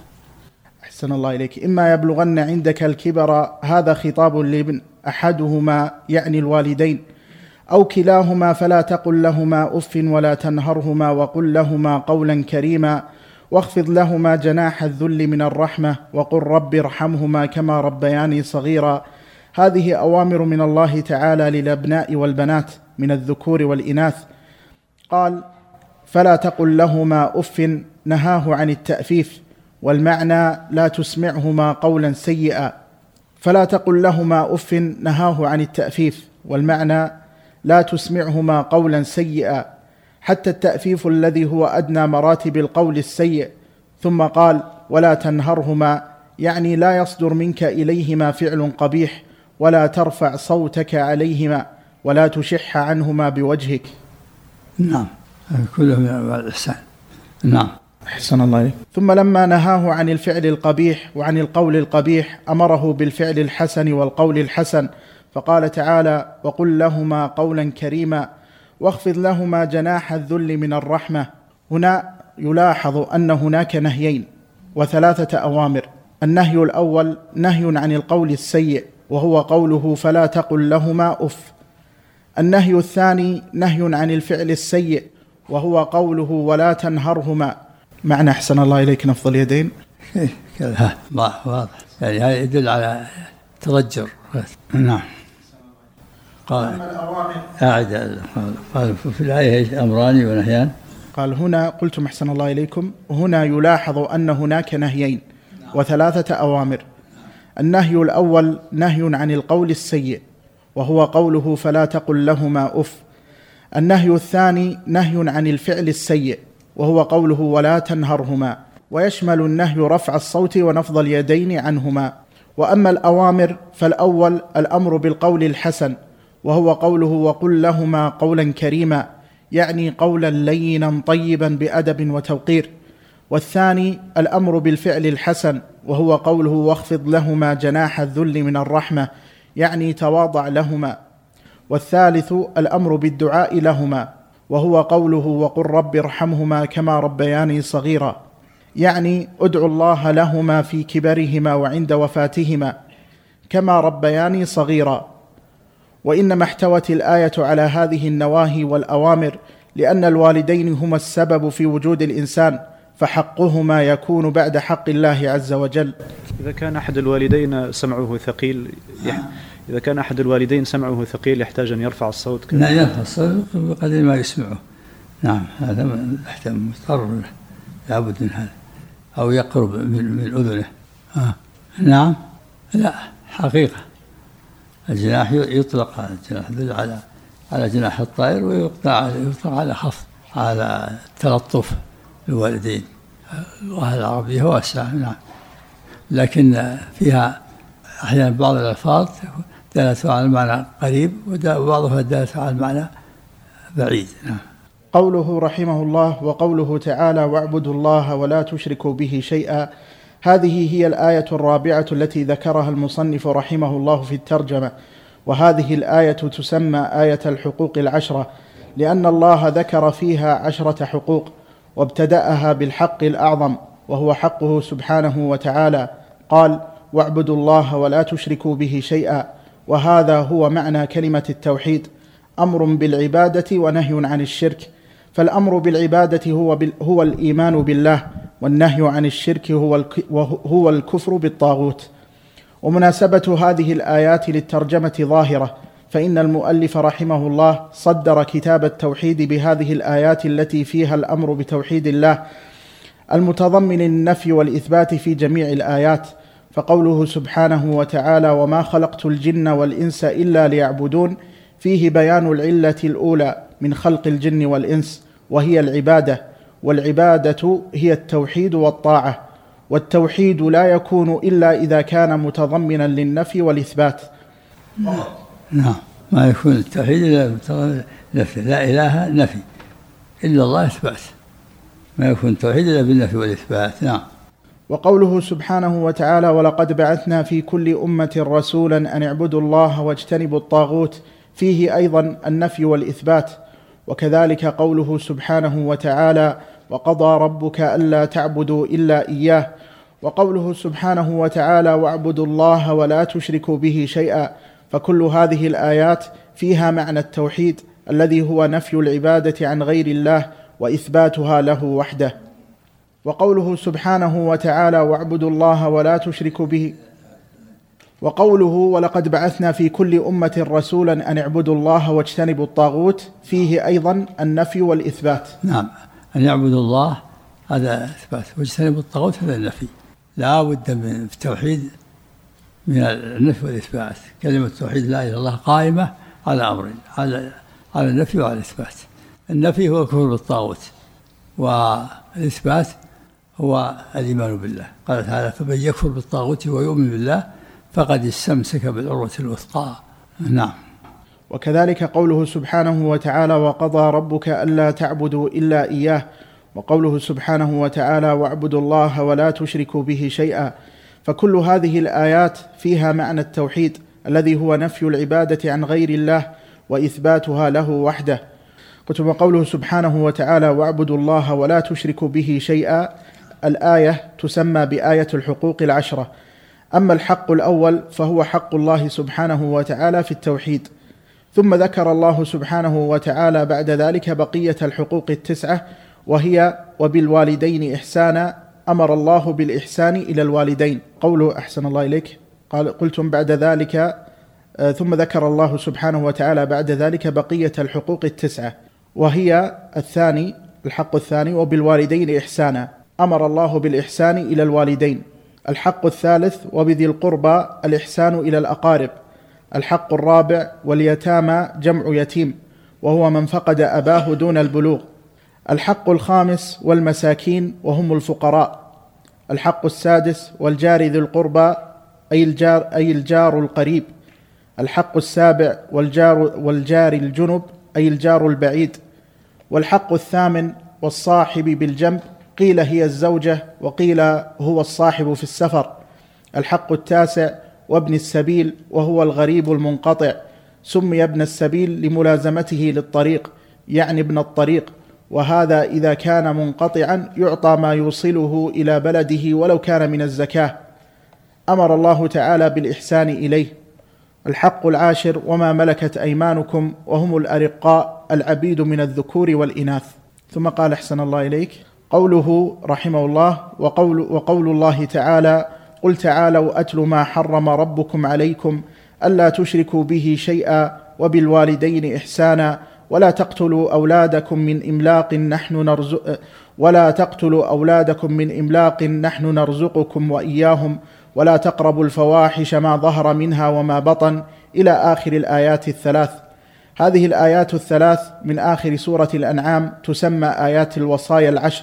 أحسن الله إليك. إما يبلغن عندك الكبر، هذا خطاب لابن، أحدهما يعني الوالدين، أو كلاهما، فلا تقل لهما أف ولا تنهرهما، وقل لهما قولا كريما، واخفض لهما جناح الذل من الرحمة، وقل رب ارحمهما كما ربياني صغيرا. هذه أوامر من الله تعالى للأبناء والبنات من الذكور والإناث. قال: فلا تقل لهما أف، نهاه عن التأفيف، والمعنى لا تسمعهما قولا سيئا. فلا تقل لهما أف، نهاه عن التأفيف، والمعنى لا تسمعهما قولا سيئا، حتى التأفيف الذي هو أدنى مراتب القول السيء. ثم قال: ولا تنهرهما، يعني لا يصدر منك إليهما فعل قبيح، ولا ترفع صوتك عليهما، ولا تشح عنهما بوجهك. نعم، كله من الإحسان. نعم. أحسن الله إليك. ثم لما نهاه عن الفعل القبيح وعن القول القبيح، أمره بالفعل الحسن والقول الحسن، فقال تعالى: وقل لهما قولا كريما، واخفض لهما جناح الذل من الرحمة. هنا يلاحظ أن هناك نهيين وثلاثة أوامر. النهي الأول نهي عن القول السيء، وهو قوله فلا تقل لهما أف. النهي الثاني نهي عن الفعل السيء، وهو قوله ولا تنهرهما. معنى أحسن الله إليك نفض اليدين كذا واضح، يعني هذا يدل على تضجر. نعم. قال في الآية أمران ونهيان. قال هنا قلتم أحسن الله إليكم، هنا يلاحظ أن هناك نهيين وثلاثة أوامر. النهي الأول نهي عن القول السيء، وهو قوله فلا تقل لهما أف. النهي الثاني نهي عن الفعل السيء، وهو قوله ولا تنهرهما، ويشمل النهي رفع الصوت ونفض اليدين عنهما. وأما الأوامر فالأول الأمر بالقول الحسن، وهو قوله وقل لهما قولا كريما، يعني قولا لينا طيبا بأدب وتوقير. والثاني الأمر بالفعل الحسن، وهو قوله واخفض لهما جناح الذل من الرحمة، يعني تواضع لهما. والثالث الأمر بالدعاء لهما، وهو قوله وقل رب ارحمهما كما ربياني صغيرا، يعني ادعوا الله لهما في كبرهما وعند وفاتهما كما ربياني صغيرا. وإنما احتوت الآية على هذه النواهي والأوامر لأن الوالدين هما السبب في وجود الإنسان، فحقهما يكون بعد حق الله عز وجل. إذا كان أحد الوالدين سمعه ثقيل يحتاج أن يرفع الصوت. لا يرفع الصوت بقدر ما يسمعه. نعم، هذا مضطر لابد من هذا، أو يقرب من أذنه. نعم. لا، حقيقة الجناح يطلق على جناح الطائر، ويطلق على خفض، على التلطف للوالدين. اللغة العربية واسعة. نعم، لكن فيها أحيانا بعض الألفاظ دالة على المعنى قريب، وبعضها دالة على المعنى بعيد. نعم. قوله رحمه الله وقوله تعالى واعبدوا الله ولا تشركوا به شيئا، هذه هي الآية الرابعة التي ذكرها المصنف رحمه الله في الترجمة. وهذه الآية تسمى آية الحقوق العشرة، لأن الله ذكر فيها 10 حقوق، وابتدأها بالحق الأعظم وهو حقه سبحانه وتعالى. قال واعبدوا الله ولا تشركوا به شيئا، وهذا هو معنى كلمة التوحيد، أمر بالعبادة ونهي عن الشرك. فالأمر بالعبادة هو الإيمان بالله، والنهي عن الشرك هو الكفر بالطاغوت. ومناسبة هذه الآيات للترجمة ظاهرة، فإن المؤلف رحمه الله صدر كتاب التوحيد بهذه الآيات التي فيها الأمر بتوحيد الله، المتضمن النفي والإثبات في جميع الآيات، فقوله سبحانه وتعالى وما خلقت الجن والإنس إلا ليعبدون فيه بيان العلة الأولى من خلق الجن والإنس وهي العبادة، والعبادة هي التوحيد والطاعة، والتوحيد لا يكون إلا إذا كان متضمنا للنفي والإثبات. نعم، ما يكون التوحيد إلا متضمنا نفي، لا إله نفي، إلا الله إثبات، ما يكون التوحيد إلا بالنفي والإثبات. نعم. وقوله سبحانه وتعالى ولقد بعثنا في كل أمة رسولا أن اعبدوا الله واجتنبوا الطاغوت فيه أيضا النفي والإثبات. وكذلك قوله سبحانه وتعالى وقضى ربك ألا تعبدوا إلا إياه، وقوله سبحانه وتعالى واعبدوا الله ولا تشركوا به شيئا، فكل هذه الآيات فيها معنى التوحيد الذي هو نفي العبادة عن غير الله وإثباتها له وحده. وقوله سبحانه وتعالى واعبدوا الله ولا تشركوا به، وقوله ولقد بعثنا في كل أمة رسولا أن اعبدوا الله واجتنبوا الطاغوت فيه أيضا النفي والإثبات. نعم، أن يعبدوا الله هذا إثبات، واجتنبوا الطاغوت هذا النفي. لا بد من التوحيد من النفي والإثبات. كلمة التوحيد لا إله إلا الله قائمة على أمرين، على النفي وعلى الإثبات. النفي هو الكفر بالطاغوت، والإثبات هو الإيمان بالله. قال تعالى فمن يكفر بالطاغوت ويؤمن بالله فقد استمسك بالعروة الوثقى. نعم. وكذلك قوله سبحانه وتعالى وقضى ربك ألا تعبدوا إلا إياه، وقوله سبحانه وتعالى واعبدوا الله ولا تشركوا به شيئا، فكل هذه الآيات فيها معنى التوحيد الذي هو نفي العبادة عن غير الله وإثباتها له وحده. كتب قوله سبحانه وتعالى واعبدوا الله ولا تشركوا به شيئا، الآية تسمى بآية الحقوق العشرة. أما الحق الأول فهو حق الله سبحانه وتعالى في التوحيد، ثم ذكر الله سبحانه وتعالى بعد ذلك بقية الحقوق التسعة، وهي وبالوالدين إحسانا. أمر الله بالإحسان إلى الوالدين. قوله أحسن الله إليك قلتم بعد ذلك ثم ذكر الله سبحانه وتعالى بعد ذلك بقية الحقوق التسعة، وهي الثاني الحق الثاني وبالوالدين إحسانا. أمر الله بالإحسان إلى الوالدين. الحق الثالث وبذي القربى الإحسان إلى الأقارب. الحق الرابع واليتامى جمع يتيم، وهو من فقد أباه دون البلوغ. الحق الخامس والمساكين وهم الفقراء. الحق السادس والجار ذي القربى أي الجار القريب. الحق السابع والجار الجنب أي الجار البعيد. والحق الثامن والصاحب بالجنب، قيل هي الزوجة وقيل هو الصاحب في السفر. الحق التاسع وابن السبيل، وهو الغريب المنقطع، سمي ابن السبيل لملازمته للطريق، يعني ابن الطريق، وهذا إذا كان منقطعا يعطى ما يوصله إلى بلده ولو كان من الزكاة. أمر الله تعالى بالإحسان إليه. الحق العاشر وما ملكت أيمانكم، وهم الأرقاء العبيد من الذكور والإناث. ثم قال أحسن الله إليك قوله رحمه الله وقول الله تعالى قل تعالوا أتل ما حرم ربكم عليكم ألا تشركوا به شيئا وبالوالدين إحسانا ولا تقتلوا أولادكم من إملاق نحن نرزقكم وإياهم ولا تقربوا الفواحش ما ظهر منها وما بطن إلى آخر الآيات الثلاث. هذه الآيات الثلاث من آخر سورة الأنعام تسمى آيات الوصايا العشر،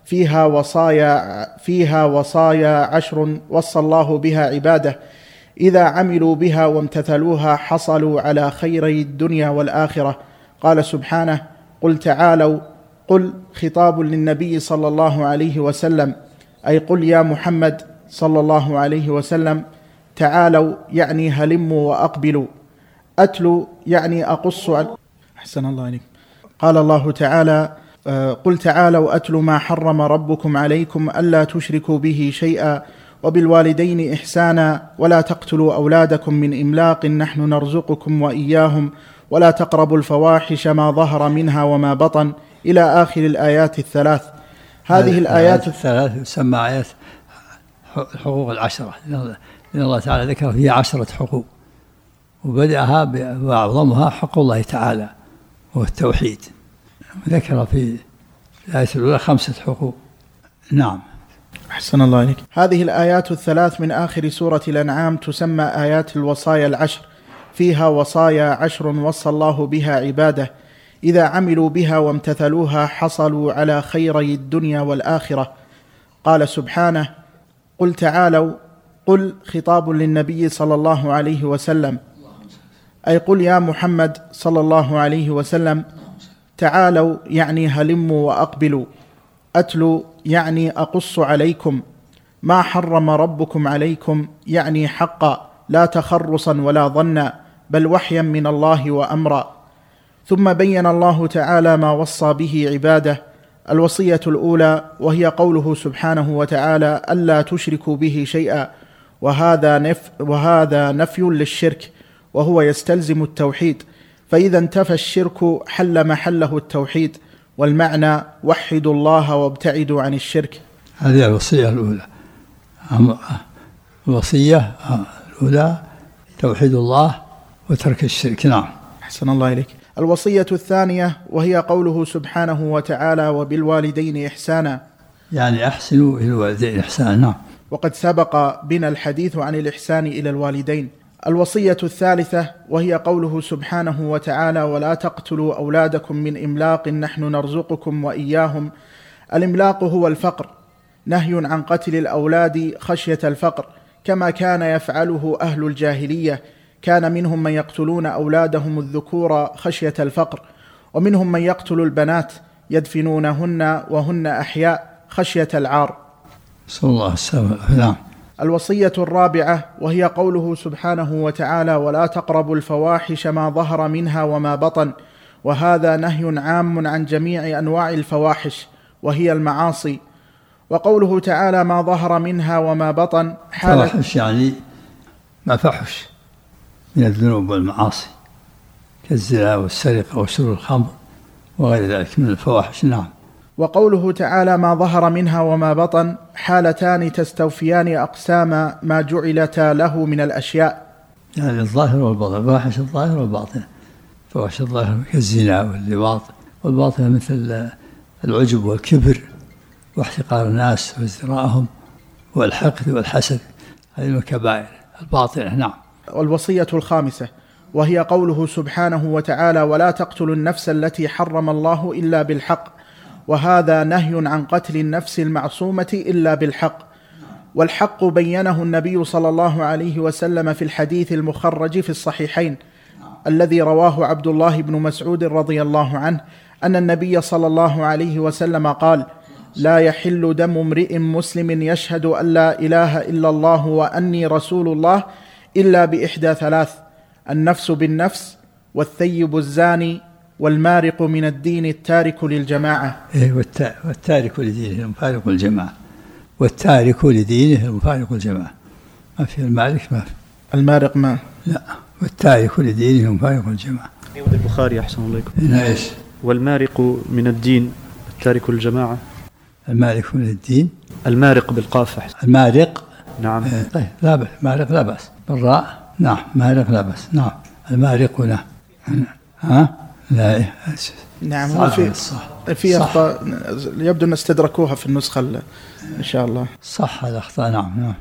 فيها وصايا عشر وصى الله بها عباده، إذا عملوا بها وامتثلوها حصلوا على خيري الدنيا والآخرة. قال سبحانه قل تعالوا، قل خطاب للنبي صلى الله عليه وسلم، أي قل يا محمد صلى الله عليه وسلم. تعالوا يعني هلموا وأقبلوا. أتلوا يعني أقص أحسن الله عليك. قال الله تعالى قل تعالوا أتل ما حرم ربكم عليكم ألا تشركوا به شيئا وبالوالدين إحسانا ولا تقتلوا أولادكم من إملاق نحن نرزقكم وإياهم ولا تقربوا الفواحش ما ظهر منها وما بطن إلى آخر الآيات الثلاث. هذه الآيات الثلاث تسمى آيات الحقوق العشرة، لأن الله تعالى ذكر فيها 10 حقوق، وبدأها وأعظمها حق الله تعالى وهو التوحيد. ذكر في الآية الأولى 5 حقوق. نعم. أحسن الله عليك. هذه الآيات الثلاث من آخر سورة الأنعام تسمى آيات الوصايا العشر، فيها وصايا 10 وصى الله بها عباده، إذا عملوا بها وامتثلوها حصلوا على خيري الدنيا والآخرة. قال سبحانه: قل تعالوا، قل خطاب للنبي صلى الله عليه وسلم، أي قل يا محمد صلى الله عليه وسلم، تعالوا يعني هلموا وأقبلوا، أتلوا يعني أقص عليكم، ما حرم ربكم عليكم يعني حقا لا تخرصا ولا ظنا، بل وحيا من الله وأمرا. ثم بين الله تعالى ما وصى به عباده. الوصية الأولى وهي قوله سبحانه وتعالى: ألا تشركوا به شيئا، وهذا نفي للشرك، وهو يستلزم التوحيد، فإذا انتفى الشرك حل محله التوحيد، والمعنى: وحدوا الله وابتعدوا عن الشرك. هذه الوصية الأولى. الوصية الأولى توحيد الله وترك الشرك. نعم. أحسن الله إليك. الوصية الثانية وهي قوله سبحانه وتعالى: وبالوالدين إحسانا، يعني أحسنوا إلى الوالدين إحسانا. نعم. وقد سبق بنا الحديث عن الإحسان إلى الوالدين. الوصية الثالثة وهي قوله سبحانه وتعالى: ولا تقتلوا أولادكم من إملاق نحن نرزقكم وإياهم. الإملاق هو الفقر، نهي عن قتل الأولاد خشية الفقر، كما كان يفعله أهل الجاهلية. كان منهم من يقتلون أولادهم الذكور خشية الفقر، ومنهم من يقتل البنات يدفنونهن وهن أحياء خشية العار. صلى الله السلام. نعم. الوصية الرابعة وهي قوله سبحانه وتعالى: ولا تقربوا الفواحش ما ظهر منها وما بطن، وهذا نهي عام عن جميع أنواع الفواحش وهي المعاصي. وقوله تعالى: ما ظهر منها وما بطن، فواحش يعني ما فحش من الذنوب والمعاصي كالزنا والسرقة وشرب الخمر وغير ذلك من الفواحش. نعم. وقوله تعالى: ما ظهر منها وما بطن، حالتان تستوفيان أقسام ما جعلتا له من الأشياء، يعني الظاهر والباطن. فواحش الظاهر والباطن. فواحش الظاهر كالزنا واللواط، والباطن مثل العجب والكبر واحتقار الناس وازدراءهم والحقد والحسد، هذه من الكبائر الباطنة. نعم. والوصية الخامسة وهي قوله سبحانه وتعالى: ولا تقتلوا النفس التي حرم الله إلا بالحق، وهذا نهي عن قتل النفس المعصومة إلا بالحق. والحق بينه النبي صلى الله عليه وسلم في الحديث المخرج في الصحيحين الذي رواه عبد الله بن مسعود رضي الله عنه أن النبي صلى الله عليه وسلم قال: لا يحل دم امرئ مسلم يشهد أن لا إله إلا الله وأني رسول الله إلا بإحدى ثلاث: النفس بالنفس، والثيب الزاني، والمارق من الدين التارك للجماعة. والتارك لدينه المفارق الجماعة. والتارك لدينه المفارق الجماعة. ما في المالك، ما في المارق، ما لا. والتارك لدينه المفارق الجماعة. البخاري أحسن الله إليكم. هنا إيش؟ والمارق من الدين التارك للجماعة. المارق من الدين، المارق بالقاف. المارق. نعم. طيب لا بأس. مارق لا بأس بالراء. نعم. مارق لا بأس. نعم. المارق. نعم. ها لا. نعم. في أخطاء يبدو أن استدركوها في النسخة إن شاء الله. صح الأخطاء. نعم.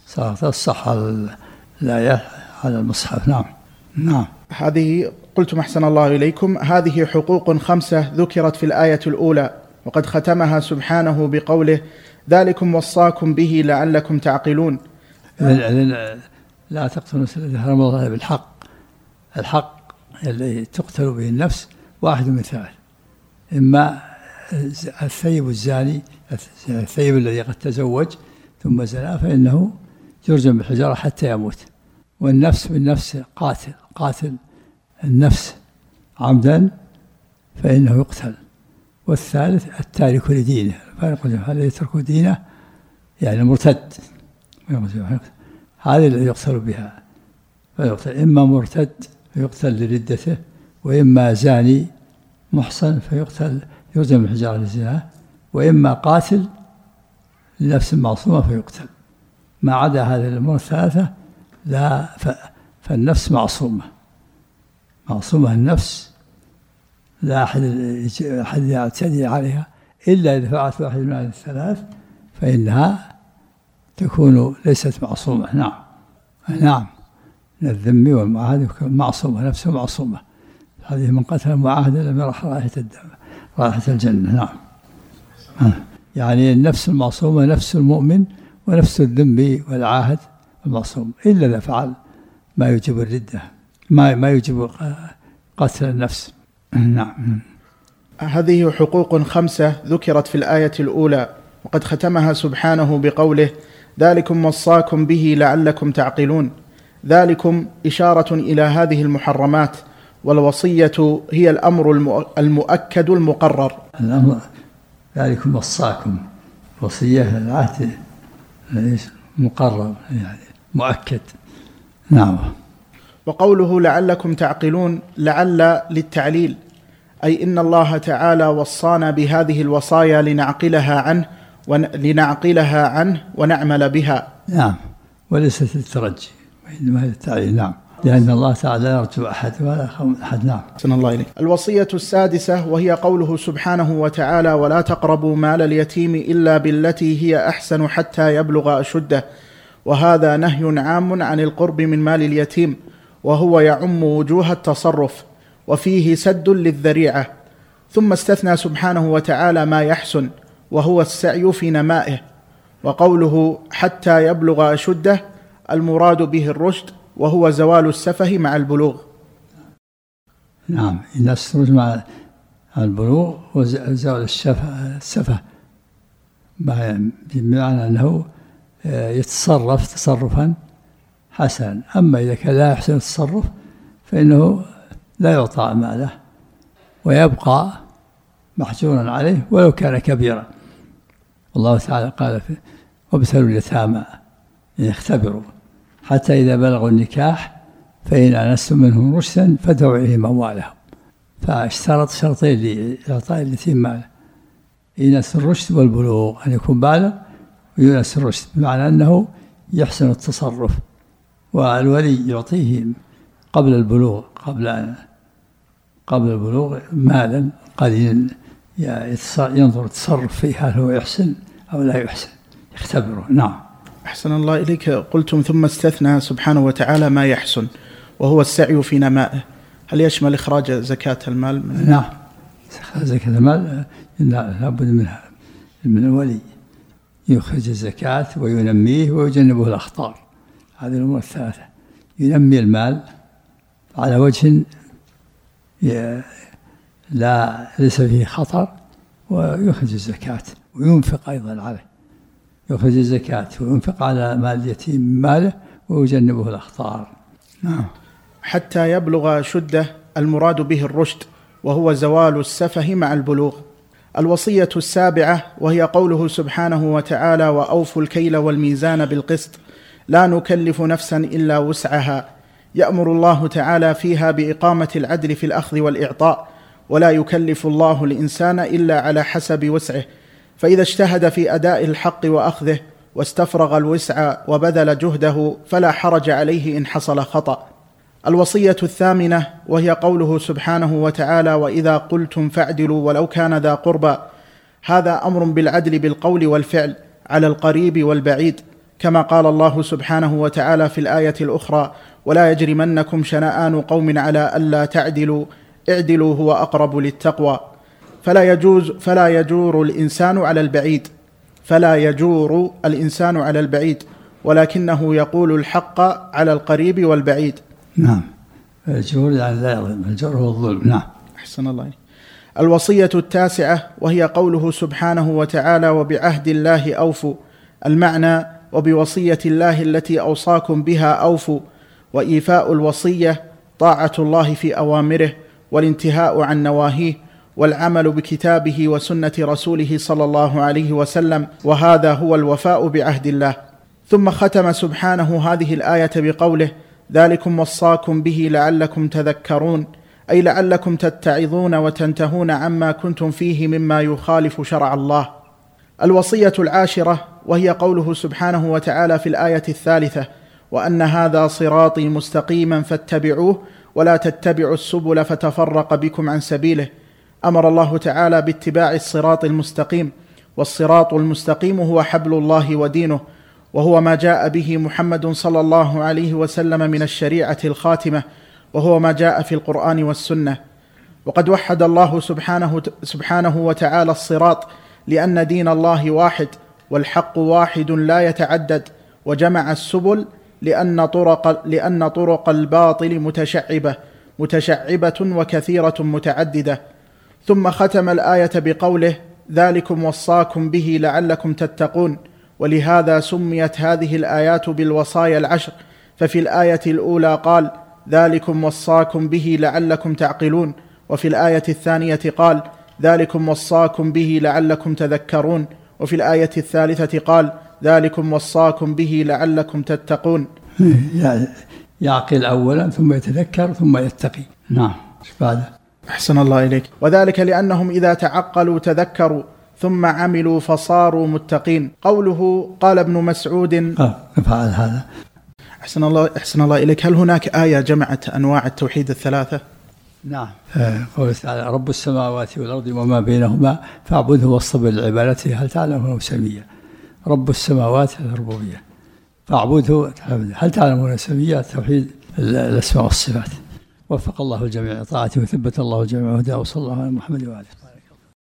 صح الآيات على المصحف. نعم. نعم. هذه قلتم أحسن الله إليكم، هذه حقوق 5 ذكرت في الآية الأولى، وقد ختمها سبحانه بقوله: ذلكم وصاكم به لعلكم تعقلون. لا تقتلوا النفس التي حرم الله بالحق. الحق الذي تقتل به النفس واحد من ثلاث: إما الثيب الزاني، الثيب الذي قد تزوج ثم زنا فإنه يرجم بالحجارة حتى يموت. والنفس بالنفس، قاتل النفس عمدا فإنه يقتل. والثالث التارك لدينه، الذي يترك دينه يعني مرتد، هذا الذي يقتل بها. فيقتل إما مرتد فيقتل لردته، وإما زاني محصن فيقتل يرجم بالحجارة للزنا، وإما قاتل لنفس معصومة فيقتل. ما عدا هذه الأمور الثلاثة لا. فالنفس معصومة النفس، لا أحد يعتدي عليها إلا إذا فعلت واحد من هذه الثلاث فإنها تكون ليست معصومة. نعم من الذم والمعاهد معصومة، نفسه معصومة. هذه من قتل المعاهدة لم يرح رائحة الجنة. نعم يعني النفس المعصومة نفس المؤمن، ونفس الذم والعاهد المعصوم، إلا إذا فعل ما يوجب الردة، ما يوجب قتل النفس. نعم. هذه حقوق 5 ذكرت في الآية الأولى، وقد ختمها سبحانه بقوله: ذلكم وصاكم به لعلكم تعقلون. ذلكم إشارة إلى هذه المحرمات، والوصية هي الأمر المؤكد المقرر. الأمر ذلكم وصاكم، وصية العهد مقرر يعني مؤكد. نعم. وقوله لعلكم تعقلون، لعل للتعليل، أي إن الله تعالى وصانا بهذه الوصايا لنعقلها عنه ونعمل بها. نعم، وليست للترجي وإنما للتعليل. نعم، لأن الله تعالى يرجو أحد ولا يخاف أحد. نعم. أحسن الله إليك. الوصية السادسة وهي قوله سبحانه وتعالى: ولا تقربوا مال اليتيم إلا بالتي هي أحسن حتى يبلغ أشده. وهذا نهي عام عن القرب من مال اليتيم، وهو يعم وجوه التصرف، وفيه سد للذريعة. ثم استثنى سبحانه وتعالى ما يحسن، وهو السعي في نمائه. وقوله حتى يبلغ أشده المراد به الرشد، وهو زوال السفه مع البلوغ. نعم، إن السرج مع البلوغ وزوال السفه، بمعنى أنه يتصرف تصرفا حسنا. أما إذا كان لا يحسن التصرف فإنه لا يعطى ماله ويبقى محجورا عليه ولو كان كبيرا. الله تعالى قال: وابتلوا اليتامى يختبروا حتى إذا بلغوا النكاح فإن آنستم منهم رشدا فادفعوا إليهم أموالهم. فاشترط شرطين لإعطاء اليتيم ماله: إناس الرشد والبلوغ، أن يكون بالغ ويونس الرشد، بمعنى أنه يحسن التصرف. والولي يعطيه قبل البلوغ مالا قليلا ينظر التصرف فيه هل هو يحسن أو لا يحسن، يختبره. نعم. أحسن الله إليك. قلتم ثم استثنى سبحانه وتعالى ما يحسن، وهو السعي في نمائه. هل يشمل إخراج زكاة المال؟ نعم، زكاة المال لابد منها من الولي، يخرج الزكاة وينميه ويجنبه الأخطار. هذه الأمور الثلاثة: ينمي المال على وجه ليس فيه خطر، ويخرج الزكاة وينفق أيضا عليه، يخرج الزكاة وينفق على مال اليتيم ماله ويجنبه الأخطار. نعم. حتى يبلغ شده المراد به الرشد، وهو زوال السفه مع البلوغ. الوصية السابعة وهي قوله سبحانه وتعالى: وأوفوا الكيل والميزان بالقسط لا نكلف نفسا إلا وسعها. يأمر الله تعالى فيها بإقامة العدل في الأخذ والإعطاء، ولا يكلف الله الإنسان إلا على حسب وسعه، فإذا اجتهد في أداء الحق وأخذه واستفرغ الوسع وبذل جهده فلا حرج عليه إن حصل خطأ. الوصية الثامنة وهي قوله سبحانه وتعالى: وإذا قلتم فاعدلوا ولو كان ذا قربى. هذا أمر بالعدل بالقول والفعل على القريب والبعيد، كما قال الله سبحانه وتعالى في الآية الأخرى: ولا يجرمنكم شنآن قوم على ألا تعدلوا اعدلوا هو أقرب للتقوى. فلا يجور الإنسان على البعيد، ولكنه يقول الحق على القريب والبعيد. نعم، الجور يعني لا يظلم، الجور هو الظلم. نعم. أحسن الله عليك. الوصية التاسعة وهي قوله سبحانه وتعالى: وبعهد الله أوفوا. المعنى: وبوصية الله التي أوصاكم بها أوفوا. وإيفاء الوصية طاعة الله في أوامره والانتهاء عن نواهيه، والعمل بكتابه وسنة رسوله صلى الله عليه وسلم، وهذا هو الوفاء بعهد الله. ثم ختم سبحانه هذه الآية بقوله: ذلكم وصاكم به لعلكم تذكرون، أي لعلكم تتعظون وتنتهون عما كنتم فيه مما يخالف شرع الله. الوصية العاشرة وهي قوله سبحانه وتعالى في الآية الثالثة: وأن هذا صراطي مستقيما فاتبعوه ولا تتبعوا السبل فتفرق بكم عن سبيله. أمر الله تعالى باتباع الصراط المستقيم، والصراط المستقيم هو حبل الله ودينه، وهو ما جاء به محمد صلى الله عليه وسلم من الشريعة الخاتمة، وهو ما جاء في القرآن والسنة. وقد وحد الله سبحانه وتعالى الصراط، لأن دين الله واحد والحق واحد لا يتعدد، وجمع السبل لأن طرق الباطل متشعبة وكثيرة متعددة. ثم ختم الآية بقوله: ذلكم وصاكم به لعلكم تتقون. ولهذا سميت هذه الآيات بالوصايا العشر، ففي الآية الأولى قال: ذلكم وصاكم به لعلكم تعقلون، وفي الآية الثانية قال: ذلكم وصاكم به لعلكم تذكرون، وفي الآية الثالثة قال: ذلكم وصاكم به لعلكم تتقون. يعقل أولا ثم يتذكر ثم يتقي. نعم. أحسن الله إليك. وذلك لأنهم إذا تعقلوا تذكروا ثم عملوا فصاروا متقين. قوله قال ابن مسعود فعل هذا. أحسن الله إليك. هل هناك آية جمعت أنواع التوحيد الثلاثة؟ نعم. قوله تعالى: رب السماوات والأرض وما بينهما فاعبده واصطبر لعبادته هل تعلم له سميا. رب السماوات الربوبية، فاعبده هل تعلم له سميا توحيد الأسماء والصفات. وفق الله الجميع لطاعته وثبت الله الجميع هداه، وصلى الله على محمد وعلى آله.